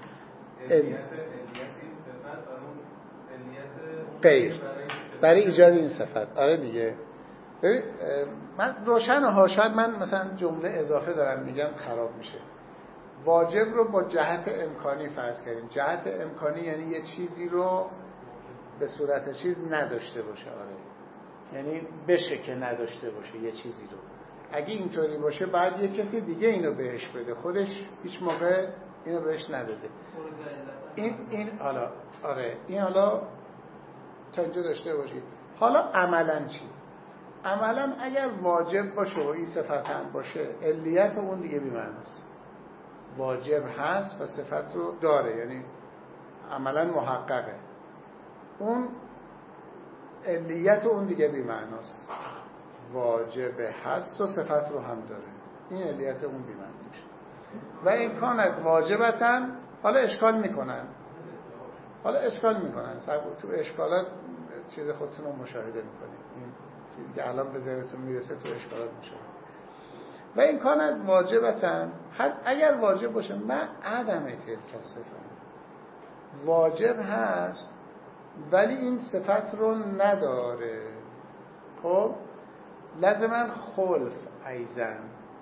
غیر برای ایجاد این صفت. آره دیگه من روشن ها، شاید من مثلا جمله اضافه دارم میگم خراب میشه. واجب رو با جهت امکانی فرض کردیم. جهت امکانی یعنی یه چیزی رو به صورت چیز نداشته باشه. آره یعنی بشه که نداشته باشه یه چیزی رو. اگه اینطوری باشه بعد یه کسی دیگه اینو بهش بده، خودش هیچ موقع اینو بهش نداده. این این حالا آره این حالا تا اینجا داشته باشید. حالا عملاً چی؟ عملاً اگر واجب باشه و این صفت هم باشه، علیت اون دیگه بی‌معناست. واجب هست و صفت رو داره، یعنی عملاً محققه. اون علیت اون دیگه بی‌معناست. واجب هست و صفت رو هم داره، این علیت اون بی‌معنی میشه. و این کانت واجبتاً، حالا اشکال میکنن حالا اشکال میکنن تو اشکالات چیز خودتون رو مشاهده میکنید. این چیزی که الان به ذهنتون میرسه تو اشکالات مشاهده. و این کانت واجبتاً، اگر واجب باشه من عدم تلک صفت، واجب هست ولی این صفت رو نداره. خب لازماً خلف ایزن،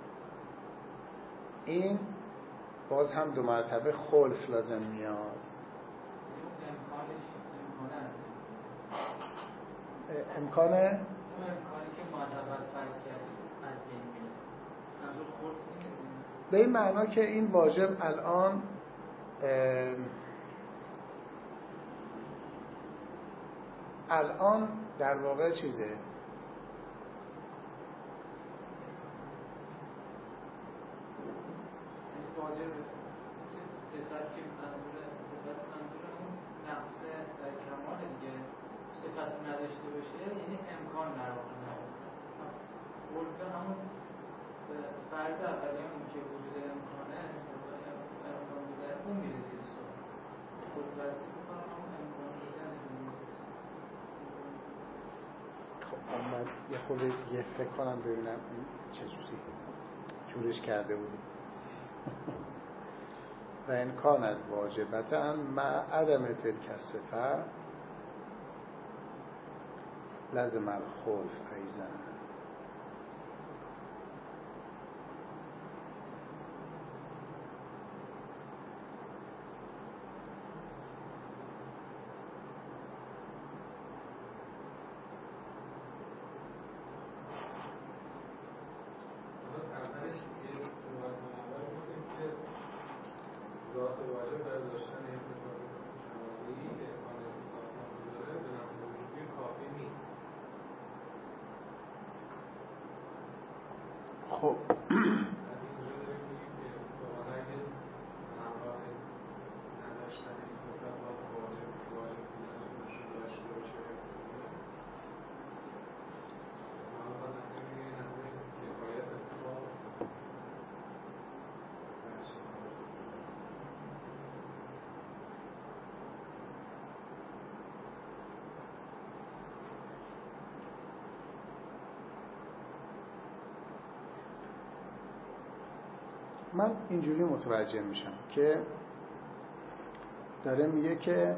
این باز هم دو مرتبه خلف لازم میاد. امکانه امکانی که معتبر فرض کردیم از بین میره. منظور خلف اینه به این معنا که این واجب الان الان در واقع چیزه، واجب صفت که منظور صفت منظور اون نقص در کمال دیگه، صفت نداشته باشه یعنی امکان در واقع نداره. خلف همون فرض اولیه که وجود امکانه امکان بوده اون میره زیر سوال. خلف واسه بکنم همون امکان بودن. خب من یه خورده دیگه فکر کنم ببینم این چجوری جورش کرده بودیم. و این کانت واجبتاً مع عدم تلک الصفة لازم الخلف ایضاً. خب من اینجوری متوجه میشم که داره میگه که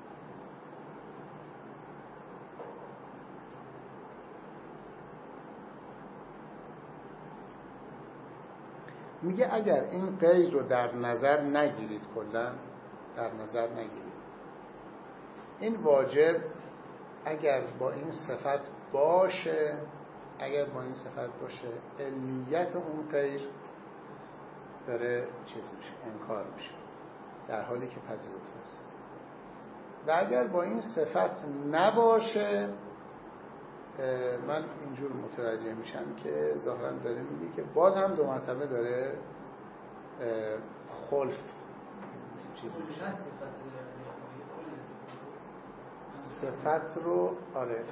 میگه اگر این قید رو در نظر نگیرید، کلا در نظر نگیرید، این واجب اگر با این صفت باشه اگر با این صفت باشه علمیت اون غیر داره چیز میشه، انکار میشه، در حالی که پذیرفته است. و اگر با این صفت نباشه، من اینجور متوجه میشم که ظاهراً داره میگه که باز هم دو مرتبه داره خلف چیز میشه. صفت رو آره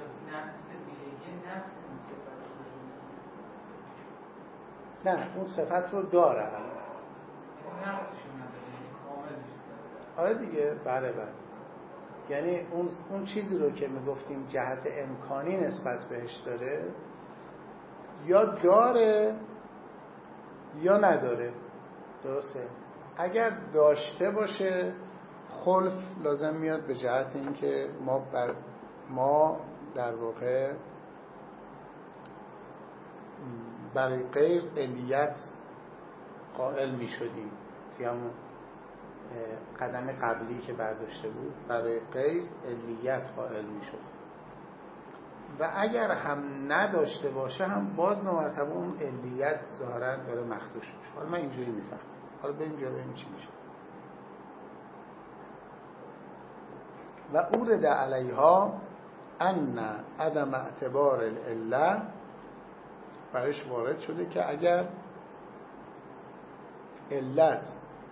نه اون صفت رو داره. آره دیگه، بله بله یعنی اون اون چیزی رو که میگفتیم جهت امکانی نسبت بهش داره یا داره یا نداره. درسته؟ اگر داشته باشه خلف لازم میاد به جهت اینکه ما بر ما در واقع برای غیر علیت قائل می شدیم توی همون قدم قبلی که برداشته بود، برای غیر علیت قائل می شد و اگر هم نداشته باشه هم باز نمرتبه اون علیت ظاهرا داره مخدوش میشه. حالا من اینجوری میفهم، حالا بریم جا بریم چی میشه. و اورد علیها ان عدم اعتبار العله، برش وارد شده که اگر علت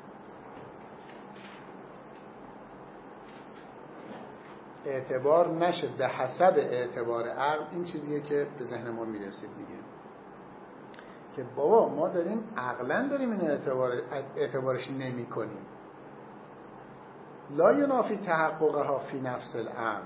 اعتبار نشه به حسب اعتبار عقل، این چیزیه که به ذهن ما میرسید دیگه، که بابا ما داریم عقلا داریم این اعتبار اعتبارش نمی کنیم. لا ینافی تحققها فی نفس الامر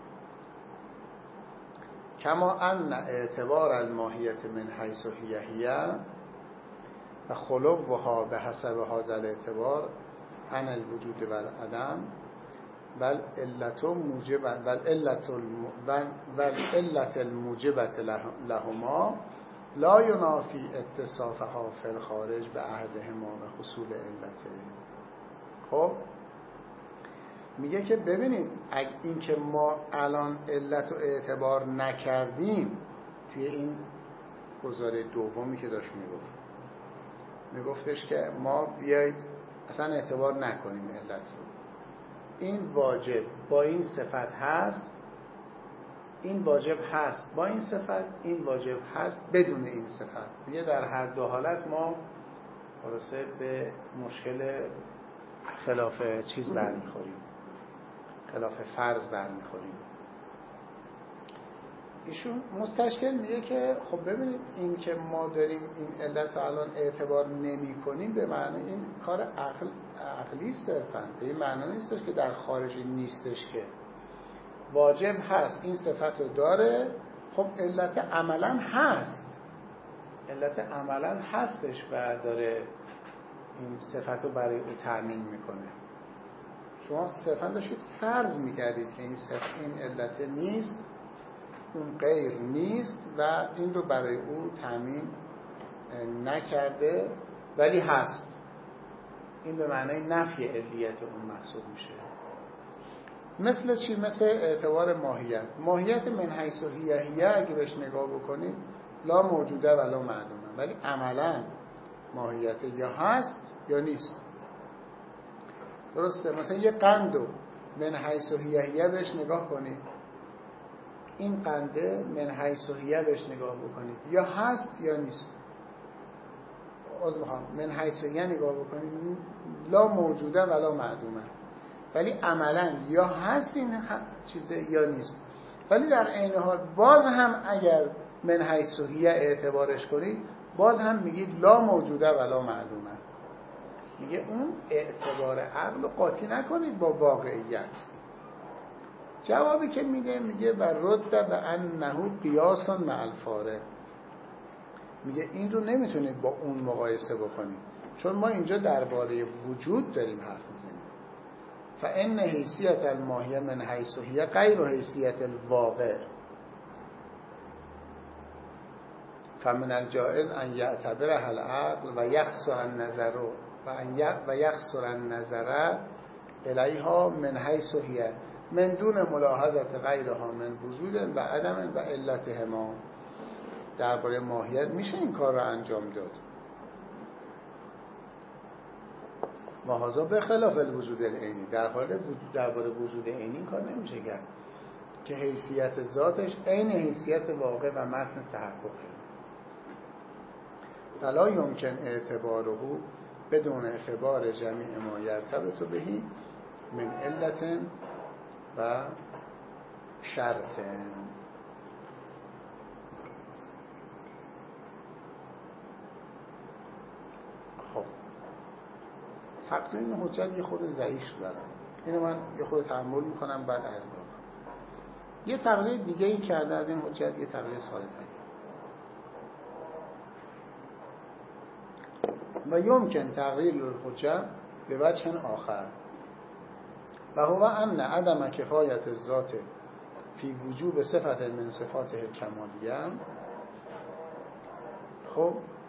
کما ان اعتبار الماهیت من حیث هی هی و خلوها به حسب هذا الاعتبار عن الوجود و العدم بل علت موجب بل علت بل علت الموجبت لهما لا ینافی اتصافها فی الخارج به عهدهما و حصول علته. خب میگه که ببینید این که ما الان علت و اعتبار نکردیم توی این گزاره دومی که داشت میگفت، میگفتش که ما بیایید اصلا اعتبار نکنیم علت رو، این واجب با این صفت هست، این واجب هست با این صفت، این واجب هست بدون این صفت. میگه در هر دو حالت ما خلاصه به مشکل خلاف چیز برمیخوریم، خلاف فرض برمیخوریم. ایشون مستشکل میگه که خب ببینید این که ما داریم این علت رو الان اعتبار نمی کنیم به معنی این کار عقل عقلی صرفا، به این معنی نیستش که در خارج نیستش، که واجب هست این صفت رو داره. خب علت عملا هست، علت عملا هستش و داره این صفت رو برای او تأمین میکنه. شما صرفا داشتید فرض میکردید که این صفت این علت نیست، اون غیر نیست و این رو برای او تأمین نکرده ولی هست. این به معنای نفی علیت اون محسوب میشه. مثل چی؟ مثل اعتبار ماهیت. ماهیت من حیث هی هی اگه بهش نگاه بکنید لا موجوده ولا معدومه، ولی عملا ماهیت یا هست یا نیست. درسته؟ مثلا یه قندو من حیث هی هی بهش نگاه کنید، این قنده من حیث هی بهش نگاه بکنید یا هست یا نیست. از میخوام من حیث هی نگاه بکنید لا موجوده ولا معدومه، ولی عملا یا هست این چیزه یا نیست. ولی در عین حال باز هم اگر من حیث هی اعتبارش کنید باز هم میگید لا موجوده ولا معدومه. میگه اون اعتبار عقل رو قاطی نکنید با واقعیت. جوابی که میده میگه بر رد به انه قیاس مع الفارق. میگه این رو نمیتونید با اون مقایسه بکنید، چون ما اینجا درباره وجود داریم حرف میزنیم. فان حیثیت الماهیه من حیث هی غیر حیثیت الواقع، فمن الجائز ان یعتبرها العقل و یخسر النظر و یخسر النظر الیها من حیث هی من دون ملاحظت غیرها من وجود و عدم و علتهما. درباره ماهیت میشه این کار رو انجام داد. و هذا به خلاف الوجود العینی، در حال درباره وجود عینی این کار نمیشه کرد که حیثیت ذاتش عین حیثیت واقع و متن تحققه. فلا یمکن اعتباره بدون اعتبار جمیع ما یرتبط بهی من علت و شرط. خب تقدیم حجت یه خود ضعیف دارم، اینو من یه خورده تأمل میکنم بعد عرض میکنم. یه تقریر دیگه این کرده از این حجت، یه تقریر ساده تری. و یمکن تقریر الحجت به وجه آخر و هو ان عدم کفایت الذات فی وجوب صفت من صفات الکمالیه. خب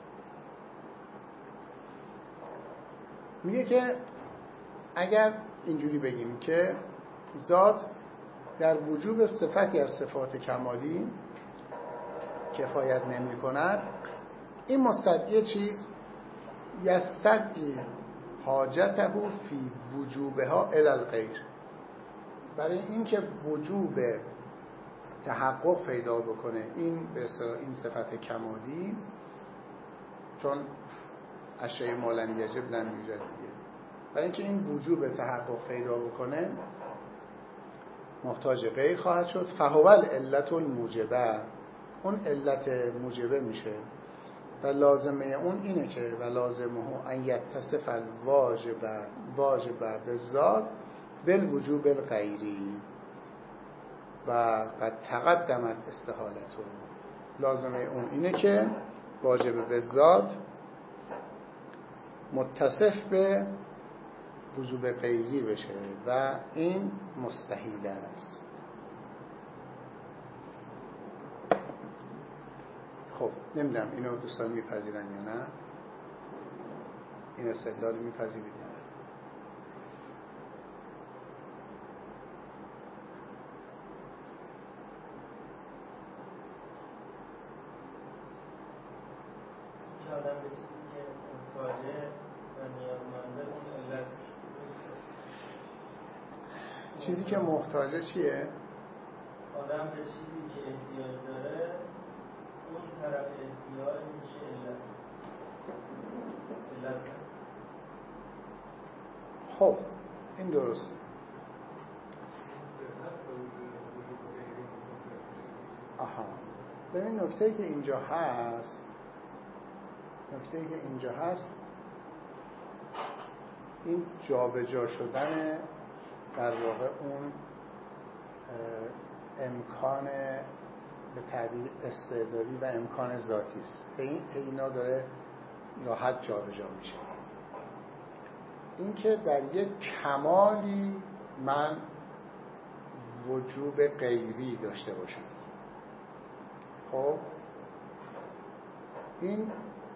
میگه که اگر اینجوری بگیم که ذات در وجوب صفتی از صفات کمالی کفایت نمی کند، این مستدعی چیز یستدعی حاجته فی وجوبها الی الغیر، برای اینکه وجوب تحقق پیدا بکنه این به این صفت کمالی، چون اشیاء ما لم یجب لم یوجد دیگه، برای اینکه این وجوب تحقق پیدا بکنه محتاج غیر خواهد شد. فهو العلت الموجبه، اون علت موجبه میشه و لازمه اون اینه که و لازمه ان یتصف الواجب واجب بالذات بالوجوب الغیری و قد تقدمت استحالته. لازمه اون اینه که واجب بالذات متصف به وجوب غیری بشه و این مستحیل است. خب نمیدونم اینو دوستان میپذیرن یا نه، این استدلال میپذیرید یا نه؟ که آدم به چیزی که محتاجه و نیازمنده اون علت، چیزی که محتاجه چیه؟ آدم به چیزی که احتیاج داره اون طرف احتیاج میشه علت. علت خب این درست. آها ببین نکته‌ای که اینجا هست، نکته‌ای که اینجا هست این جابجا شدن در واقع اون امکان به تعبیر استعدادی و امکان ذاتی است. این اینا داره راحت جابجا میشه. این که در یک کمالی من وجوب غیری داشته باشم، خب این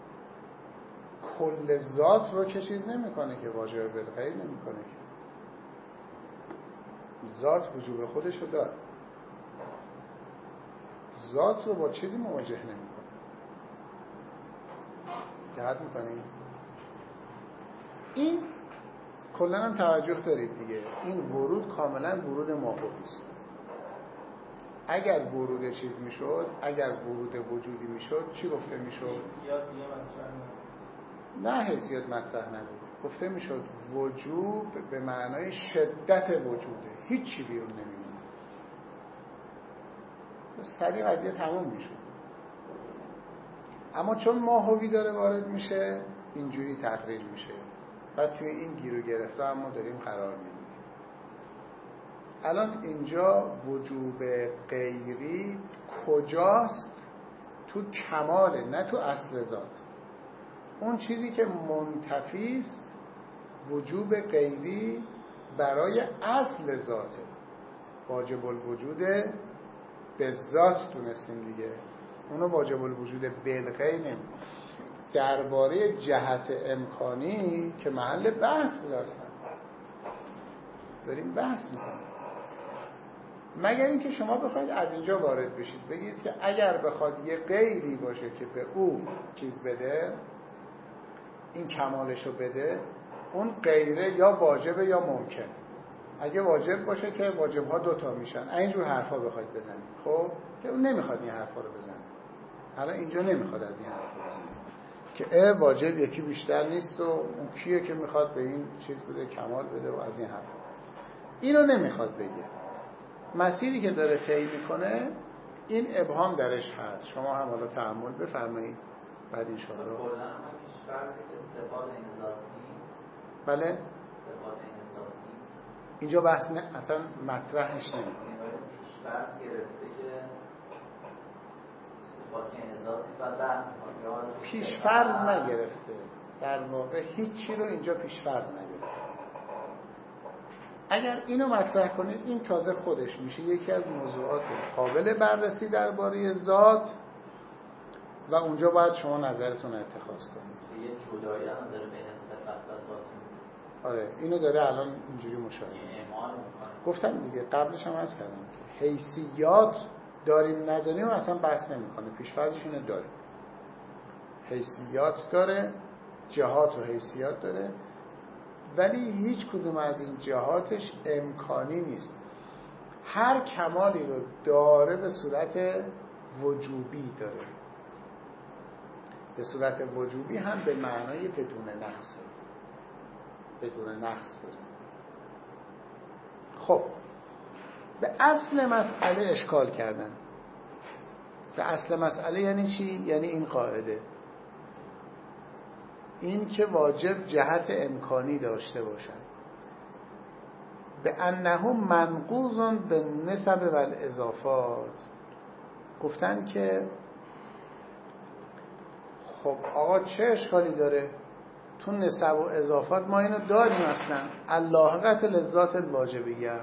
کل ذات رو که چیز نمیکنه که واجب بالغیر نمیکنه که ذات وجوب خودش رو داره، ذات رو با چیزی مواجه نمیکنه. دقت میکنید؟ این کلا هم توجه دارید دیگه، این ورود کاملا ورود ماهوی است. اگر ورود چیز میشد، اگر ورود وجودی میشد چی گفته میشد؟ حیثیت دیگه مطرح نبود. نه حیثیت مطرح نبود، گفته میشد وجوب به معنای شدت وجوده، هیچی بیرون نمیمونه، سریع قضیه تموم میشه. اما چون ماهوی داره وارد میشه اینجوری تقریر میشه و توی این گیر و گرفته هم ما داریم قرار میدیم. الان اینجا وجوب غیری کجاست؟ تو کماله، نه تو اصل ذات. اون چیزی که منتفی است وجوب غیری برای اصل ذاته، واجب الوجود به ذات دونستیم دیگه، اونو واجب الوجود بالغیر نمیم. درباره جهت امکانی که محل بحث بود اصلا داریم بحث میکنیم، مگر اینکه شما بخواید از اینجا وارد بشید بگید که اگر بخواد یه غیری باشه که به او چیز بده، این کمالشو بده، اون غیره یا واجبه یا ممکن. اگه واجب باشه که واجبها دوتا میشن، اینجور حرفا بخواید بزنید، خب که اون نمیخواد این حرفا رو بزنه. حالا اینجا نمیخواد از این حرفا بزنه که اه واجب یکی بیشتر نیست و اون کیه که میخواد به این چیز بده، کمال بده و از این حرفا. اینو نمیخواد بگه. مسیری که داره طی میکنه این ابهام درش هست. شما هم حالا تأمل بفرمایید بعد ان شاء الله. کلا هم هیچ فرقی که صفات این ذات نیست. بله صفات این ذات نیست. اینجا بحث نه اصلا مطرحش نمیکنه. فرض گرفته که صفات این ذاتی بعد بحث می‌کنه. پیش فرض نگرفته. در واقع هیچی رو اینجا پیش فرض نگرفته. اگر اینو مطرح کنید این تازه خودش میشه یکی از موضوعات قابل بررسی درباره ذات و اونجا باید شما نظرتون اتخاذ کنید. یه جدایی هم داره بین صفت و ذات. آره اینو داره الان اینجوری مشاهده ایمان میکنه. گفتم دیگه قبلش هم عرض کردم که حیثیات داریم نداریم اصلا بحث نمیکنه، پیش‌فرضش اینه داریم. حیثیات داره، جهات و حیثیات داره، ولی هیچ کدوم از این جهاتش امکانی نیست. هر کمالی رو داره به صورت وجوبی داره، به صورت وجوبی هم به معنای بدون نقص، بدون نقص داره. خب به اصل مسئله اشکال کردن. به اصل مسئله یعنی چی؟ یعنی این قاعده، این که واجب جهت امکانی داشته باشد. به انه منقوض به نسب و الاضافات. گفتن که خب آقا چه اشکالی داره؟ تو نسب و اضافات ما اینو داریم اصلا. اللاحقت للذات الواجبیه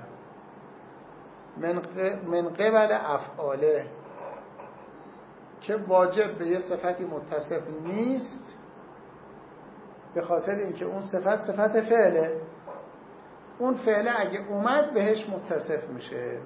من قبل افعاله، که واجب به یه صفتی متصف نیست به خاطر اینکه اون صفت صفت فعله. اون فعله اگه اومد بهش متصف میشه.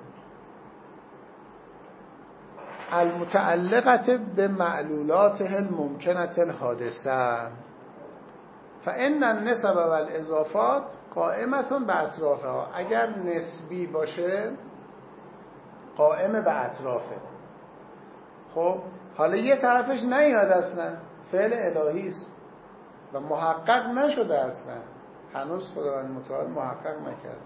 المتعلقت به معلولات الممکنة الحادثه فان النسب و الاضافات قائمة به اطرافها. اگر نسبی باشه قائم به اطرافه. خب حالا یه طرفش نیاد اصلا، فعل الهی است و محقق نشده اصلا، هنوز خداوند متعال محقق نکرد.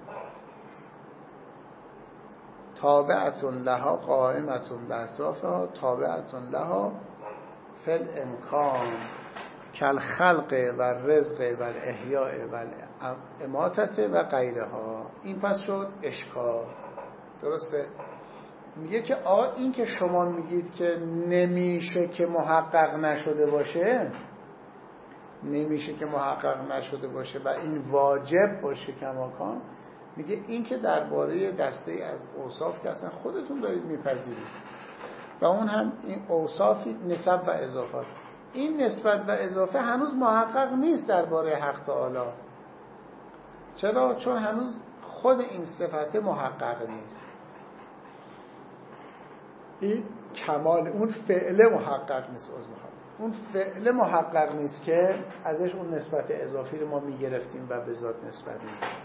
تابعتون لها قائمتون به اطرافها تابعتون لها فی الامکان کل خلق و رزق و احیاء و اماتت و غیرها. این پس شد اشکال. درسته؟ میگه که آقا این که شما میگید که نمیشه که محقق نشده باشه، نمیشه که محقق نشده باشه و این واجب باشه کماکان، میگه این که درباره دسته از اوصاف که اصلا خودتون دارید میپذیرید و اون هم این اوصافی نسب و اضافات، این نسبت و اضافه هنوز محقق نیست درباره حق تعالی. چرا؟ چون هنوز خود این صفت محقق نیست. این کمال اون فعل محقق نیست. از اون فعل محقق نیست که ازش اون نسبت اضافی رو ما میگرفتیم و به ذات نسبت میدیم.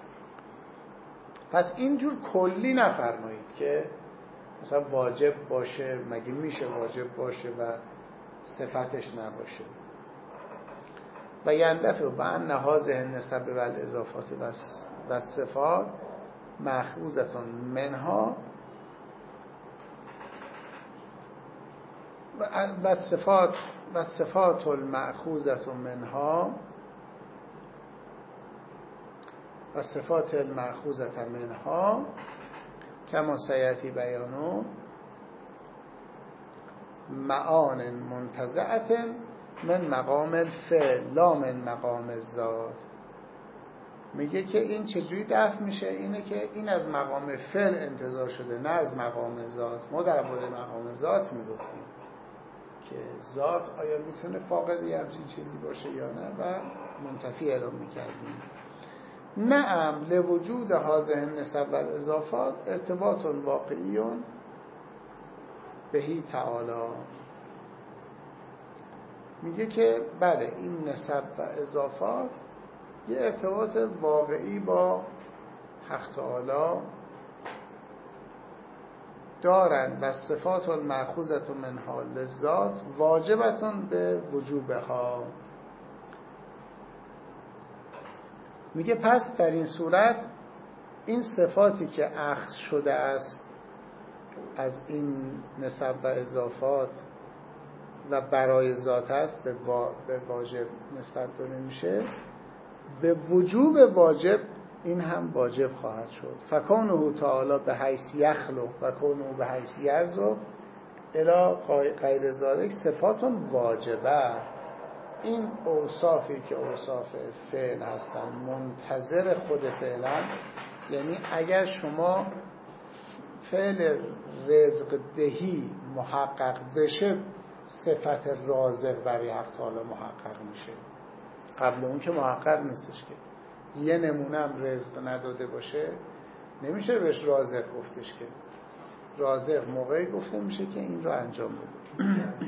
پس اینجور کلی نفرمایید که مثلا واجب باشه، مگه میشه واجب باشه و صفتش نباشه. و یندفع به ان هذه النسب و الاضافات و صفات مأخوذة منها و صفات و صفات المأخوذة منها و صفات المأخوذة منها کما سیأتی بیانو معان منتزعة من مقام الفعل لا من مقام الذات. میگه که این چجوری دفع میشه؟ اینه که این از مقام فعل انتزاع شده نه از مقام ذات. ما در مورد مقام ذات میگفتیم که ذات آیا میتونه فاقد یه همچین چیزی باشه یا نه و منتفی اعلام میکردیم. نعم لوجود هذه النسب و الاضافات ارتباط واقعی بهی تعالی. میگه که بله این نسب و اضافات یه ارتباط واقعی با حق تعالی دارن و صفات المأخوذة منها للذات واجبتون به وجوبها. میگه پس در این صورت این صفاتی که اخذ شده است از این نسب و اضافات و برای ذات است به واجب نسبت داده میشه، به وجوب واجب این هم واجب خواهد شد. فکونه تعالی به حیث یخلق و کونه به حیث یرزق الی غیر ذالک صفات واجبه. این اوصافی که اوصاف فعل هستن منتظر خود فعلا، یعنی اگر شما فعل رزق دهی محقق بشه صفت رازق برای حق تعالی محقق میشه. قبل اون که محقق نیستش. که یه نمونه هم رزق نداده باشه نمیشه بهش رازق گفتش. که رازق موقعی گفته میشه که این رو انجام بده.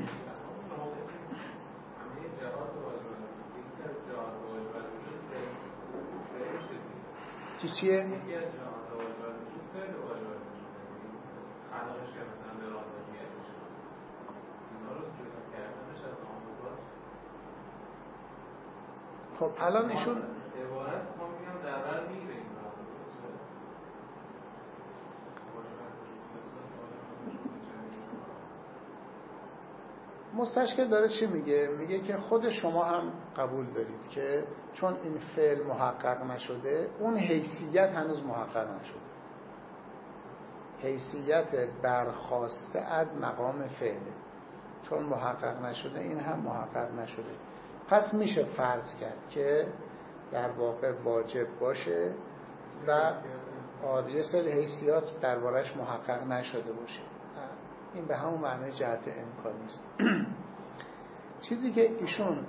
چی چیه؟ خب الان ایشون عبارت ما میگم در بر میره این مستشکل داره چی میگه؟ میگه که خود شما هم قبول دارید که چون این فعل محقق نشده اون حیثیت هنوز محقق نشده. حیثیت برخواسته از مقام فعله، چون محقق نشده این هم محقق نشده. پس میشه فرض کرد که در واقع واجب باشه و یه سری حیثیات دربارش محقق نشده باشه. این به همون معنی جهت امکان نیست. چیزی که ایشون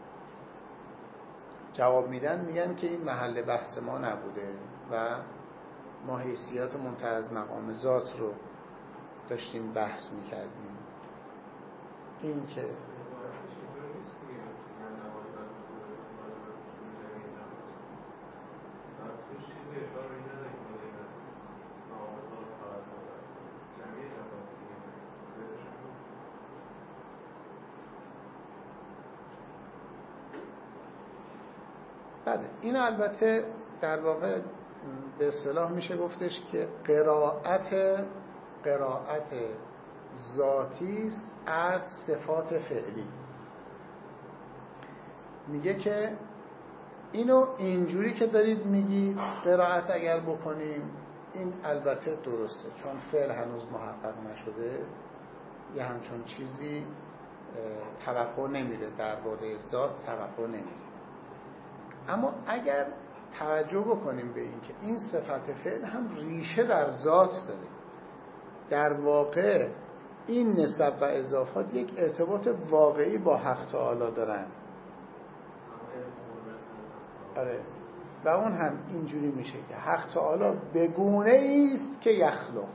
جواب میدن میگن که این محل بحث ما نبوده و ما حیثیات منتهی از مقام ذات رو داشتیم بحث میکردیم. این که بله این البته در واقع به اصطلاح میشه گفتش که قرائت قرائت ذاتی است از صفات فعلی. میگه که اینو اینجوری که دارید میگید قرائت اگر بکنیم این البته درسته، چون فعل هنوز محقق نشده یه همچون چیزی توقع نمیره، درباره ذات توقع نمیره. اما اگر توجه بکنیم به این که این صفت فعل هم ریشه در ذات داره، در واقع این نسب و اضافات یک ارتباط واقعی با حق تعالی دارن. آره و اون هم اینجوری میشه که حق تعالی بگونه است که یخلق،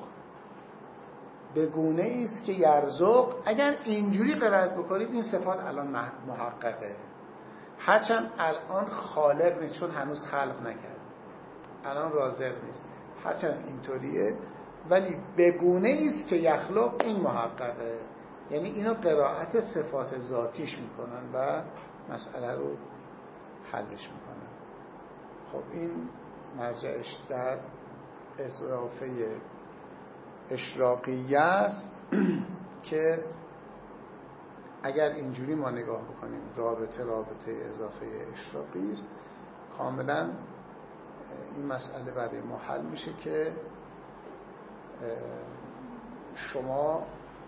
بگونه است که یرزق. اگر اینجوری قرائت بکنید این صفات الان محققه، هرچند الان خالق نیست چون هنوز خلق نکرد، الان رازق نیست، هرچند اینطوریه ولی بگونه است که یخلق این محققه. یعنی اینو قرائت صفات ذاتیش میکنن و مسئله رو حلش میکنن. خب این مرجعش در اضافه اشراقیه است که اگر اینجوری ما نگاه بکنیم رابطه رابطه اضافه اشراقی است، کاملا این مسئله برای ما حل میشه که شما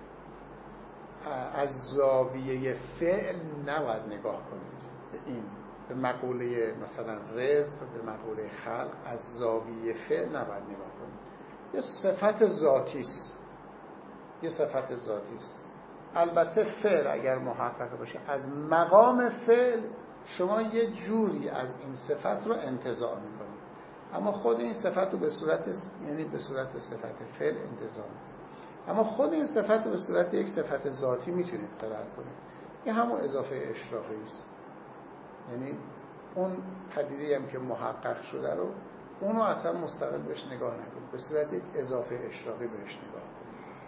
از زاویه فعل نباید نگاه کنید به این، به مقوله مثلا رزق، به مقوله خلق از زاویه فعل نباید نگاه کنید. یه صفت ذاتی است، یه صفت ذاتی است. البته فعل اگر محقق باشه از مقام فعل شما یه جوری از این صفت رو انتزاع میکنید، اما خود این صفت رو به صورت یعنی به صورت صفت فعل انتزاع میکنید، اما خود این صفت رو به صورت یک صفت ذاتی میتونید قرائت کنید. این همون اضافه اشراقی است. یعنی اون پدیده هم که محقق شده رو اونو اصلا مستقل بهش نگاه نکنید، به صورت یک اضافه اشراقی بهش نگاه کنید.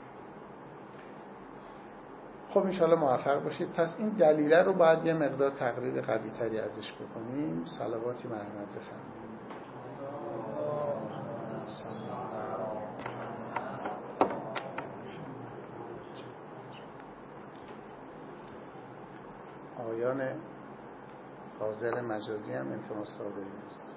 خب انشاءالله موفق باشید. پس این دلیله رو باید یه مقدار تقریر قوی تری ازش بکنیم. صلواتی مرحمت بفرمایید. آقایان حاضر مجازی هم التماس دارید.